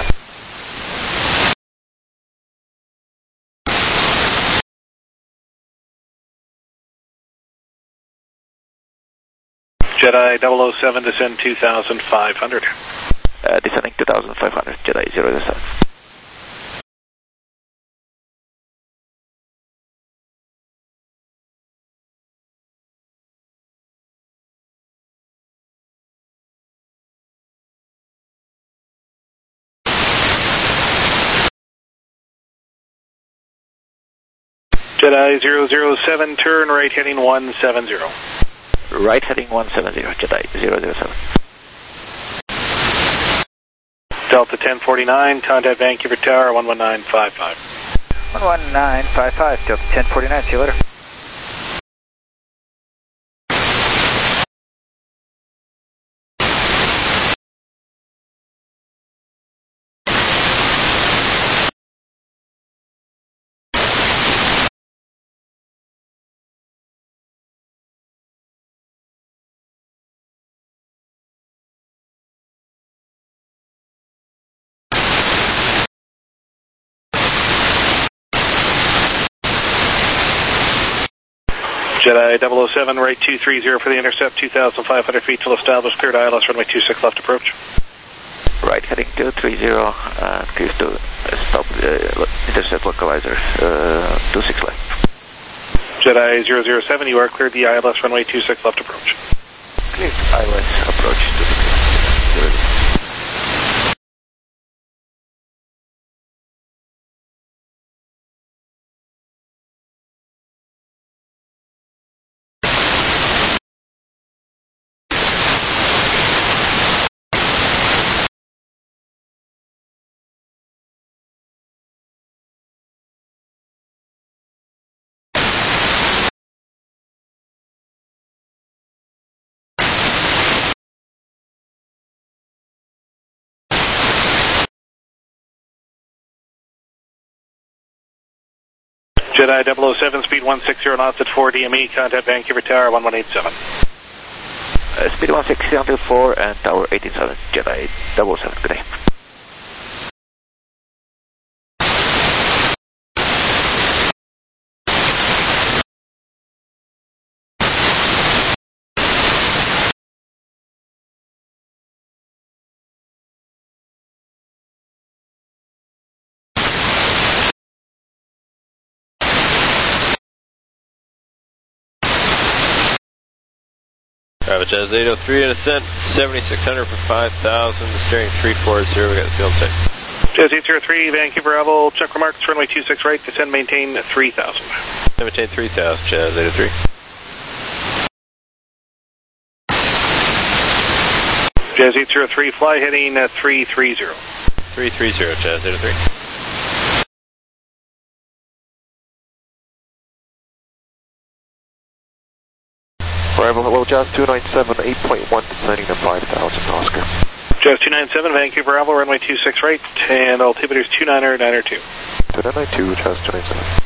Jedi 007, descend 2,500. Descending 2,500, Jedi 007. Jedi 007, turn right heading 170. Right heading 170, Jedi 007. Delta 1049, contact Vancouver Tower 11955. 11955, Delta 1049, see you later. Jedi 007, right 230 for the intercept, 2,500 feet till established, cleared ILS, runway 26 left approach. Right heading 230, clear to stop intercept localizer, 26 left. Jedi 007, you are cleared the ILS, runway 26 left approach. Cleared ILS approach 26 left. Jedi 007, speed 160 knots at 4 DME, contact Vancouver Tower 1187. Speed 160 until 4 and Tower 187, Jedi 007, good day. Jazz 803 in ascent, 7600 for 5,000, steering 340, we got the field check. Jazz 803, Vancouver Oval, check remarks, runway 26 right, descend, maintain 3,000. Maintain 3,000, Jazz 803. Jazz 803, fly heading 330. 330, Jazz 803. Arrival, hello, Jazz 297, 8.1, descending to 5,000, Oscar. Jazz 297, Vancouver Oval, runway 26 right, and altimeter is 2992. 2992, Jazz 297.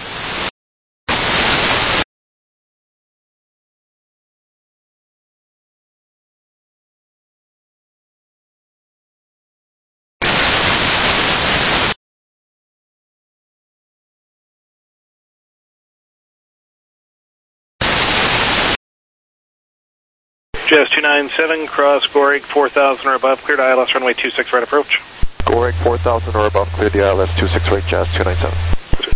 Jazz 297, cross Gorig 4,000 or above, cleared ILS, runway 26 right approach. Gorig 4,000 or above, cleared the ILS 26 right, Jazz 297.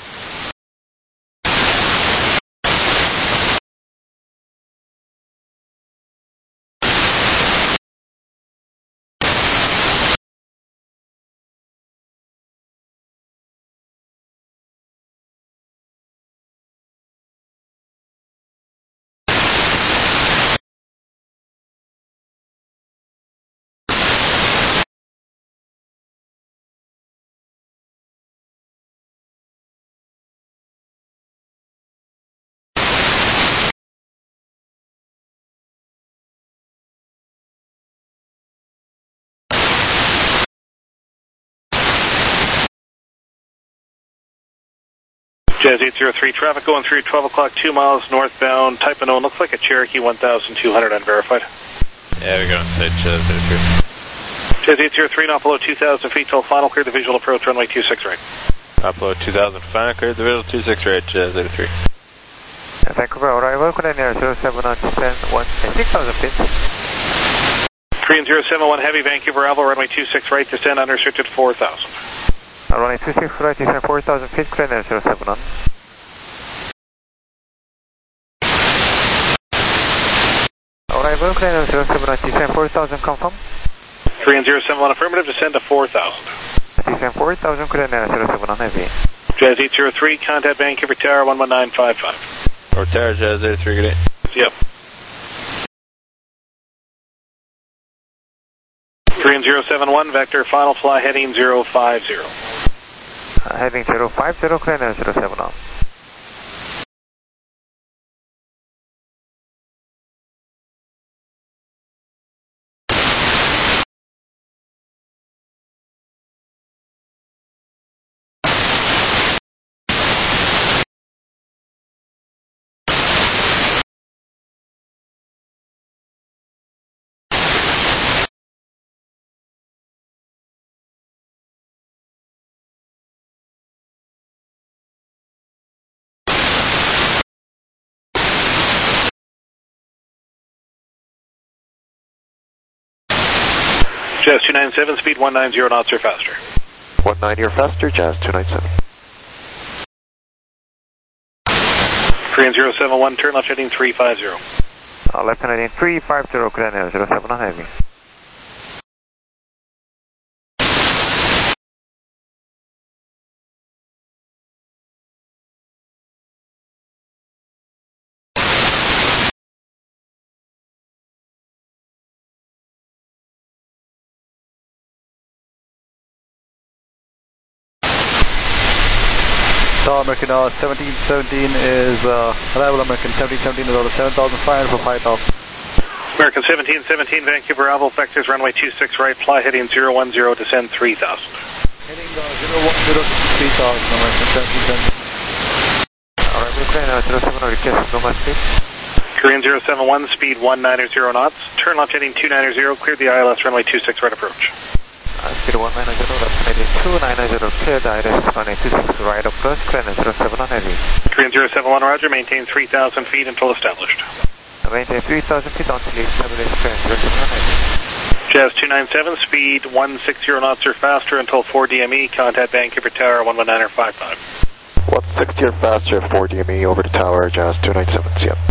Jazz 803, traffic going through 12 o'clock, 2 miles northbound, type unknown, looks like a Cherokee 1,200 unverified. Yeah, we're going to say Jazz 803. Jazz 803, not below 2,000 feet till final, clear the visual approach, runway 26 right. Not below 2,000 final, clear the visual 26 right, Jazz 803. Vancouver arrival, Korean Air 07 on 10, 6,000 feet. Korean 071 Heavy, Vancouver Oval, runway 26 right, descend unrestricted 4,000. Runway 26 right, descend 4,000 feet, Korean Air 07 on. Arrival, Korean Air 07 on, descend 4,000, confirm. Korean 071 affirmative, descend to 4,000. Descend 4,000, Korean Air 07 on Heavy. Jazz 803, contact Vancouver Tower 11955. Or Tower, Jazz 803, good day. Yep. 3071, vector final fly heading 050. Heading 050, clear now 070. Jazz 297, speed 190 knots or faster. 190 or faster, Jazz 297. 3071, turn left heading 350. Left heading 350, clear now 07 on heavy. American 1717 is arrival. American 1717 is over 7,500 for 5,000. American 1717, Vancouver arrival, vectors runway 26 right, fly heading 010, descend 3000. Heading 010 to 3000, American 1717. Alright, we're clear now 07, request normal speed. Korean 071, speed 190 knots, turn left heading 290, clear the ILS runway 26 right approach. Speed 190, left heading 290, clear the ILS runway 26 right approach, clear 07 on heavy. Korean 071, roger, maintain 3,000 feet until established. Maintain 3,000 feet until established, clear 07 on heavy. Jazz 297, speed 160 knots or faster until 4 DME, contact Vancouver Tower 119 or 55. 160 or faster, 4 DME over the tower, Jazz 297, yep.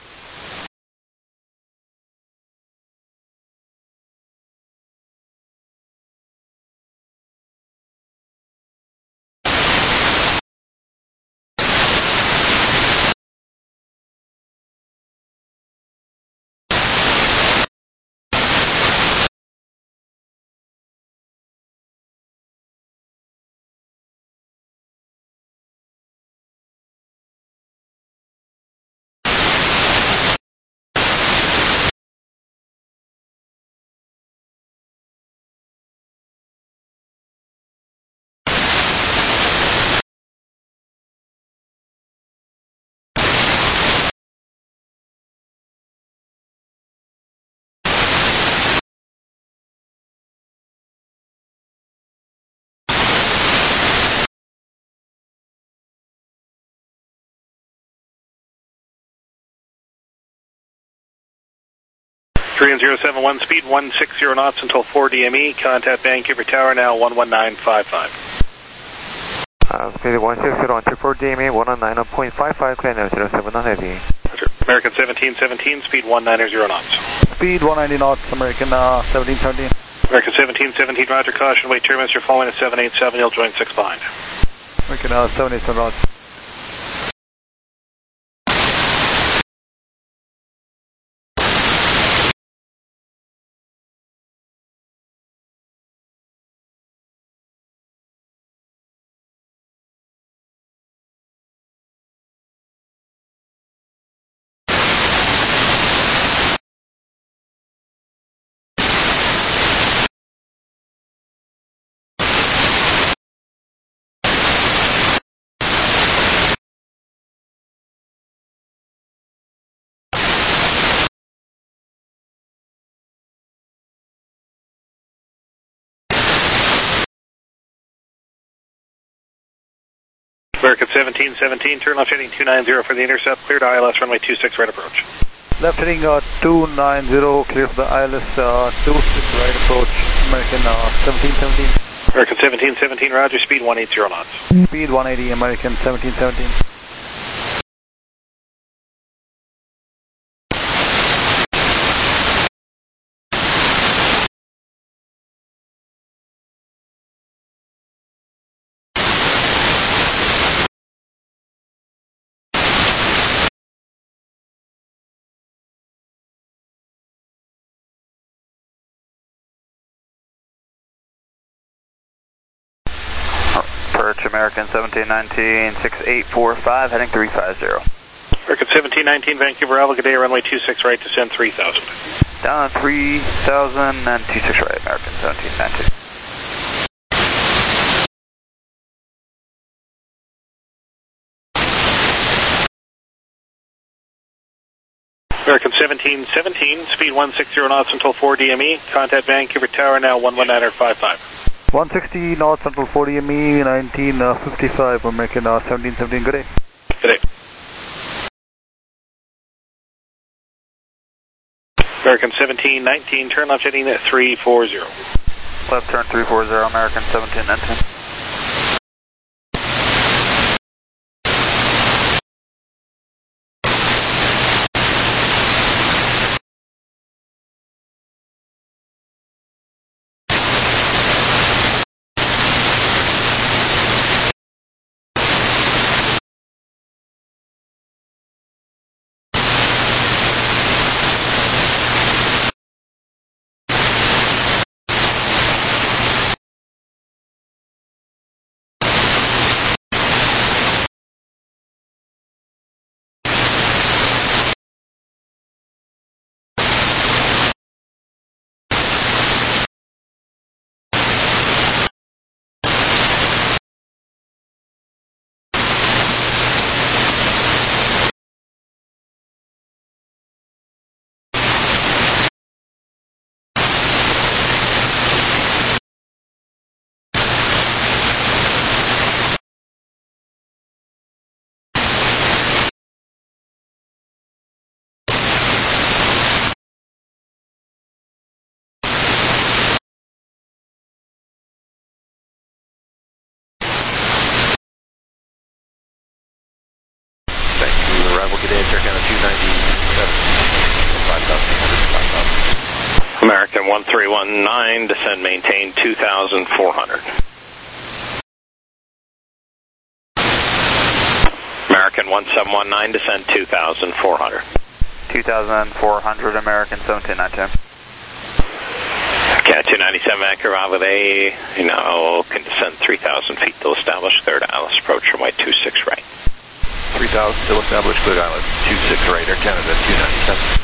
Korean 071, speed 160 knots until 4 DME, contact Vancouver Tower now 11955. Speed 160 until 4 DME, 119.55, clear now 07 on heavy. American 1717, speed 190 knots. Speed 190 knots, American 1717. American 1717, roger, caution, wait terminus, you're following a 787, you'll join 6 behind. American 787, roger. American 1717, turn left heading 290 for the intercept, cleared ILS runway 26 right approach. Left heading 290, clear for the ILS 26 right approach, American 1717. American 1717, roger, speed 180 knots. Speed 180, American 1717. American 1719, 6845, heading 350. American 1719, Vancouver Bravo, good day, runway 26 right, descend 3000. Down 3000 and 26 right, American 1719. American 1717, speed 160 knots until 4 DME. Contact Vancouver Tower now 119.55. 160 knots until 4 DME, 1955, American 1717, good day. Good day. American 1719, turn left heading at 340. Left turn 340, American 1719. American 1319, descend maintain 2,400. American 1719, descend 2,400. 2,400, American 1719. Cat 297, Vancouver Bravo, they now can descend 3,000 feet to establish, cleared Atlas, approach runway 26 right. 3,000 still established, cleared Atlas, 26 right, Air Canada 297.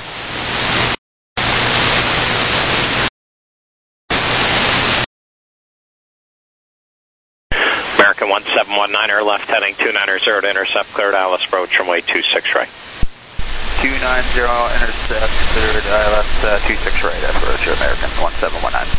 American 1719, air left heading 290 to intercept, cleared Atlas, approach runway 26 right. 290, intercept, cleared ILS 26 right, approach American 1719.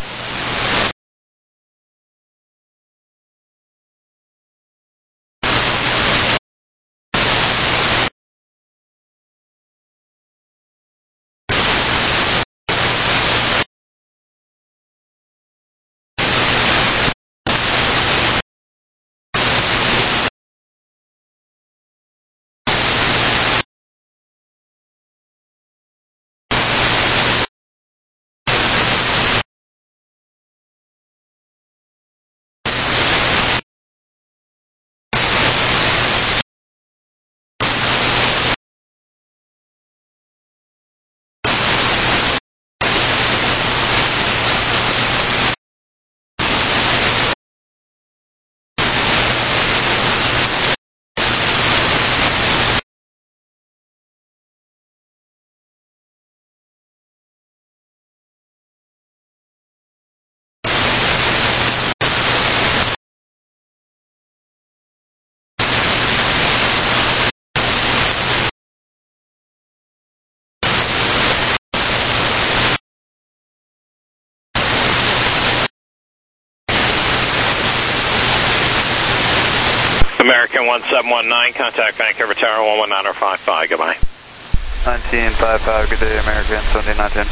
American 1719, contact Vancouver Tower 119.55, goodbye. 1955, good day, American 1719.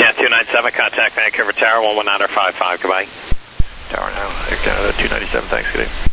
Yeah, 297, contact Vancouver Tower, 119.55, goodbye. Tower now, Air Canada 297, thanks, good day.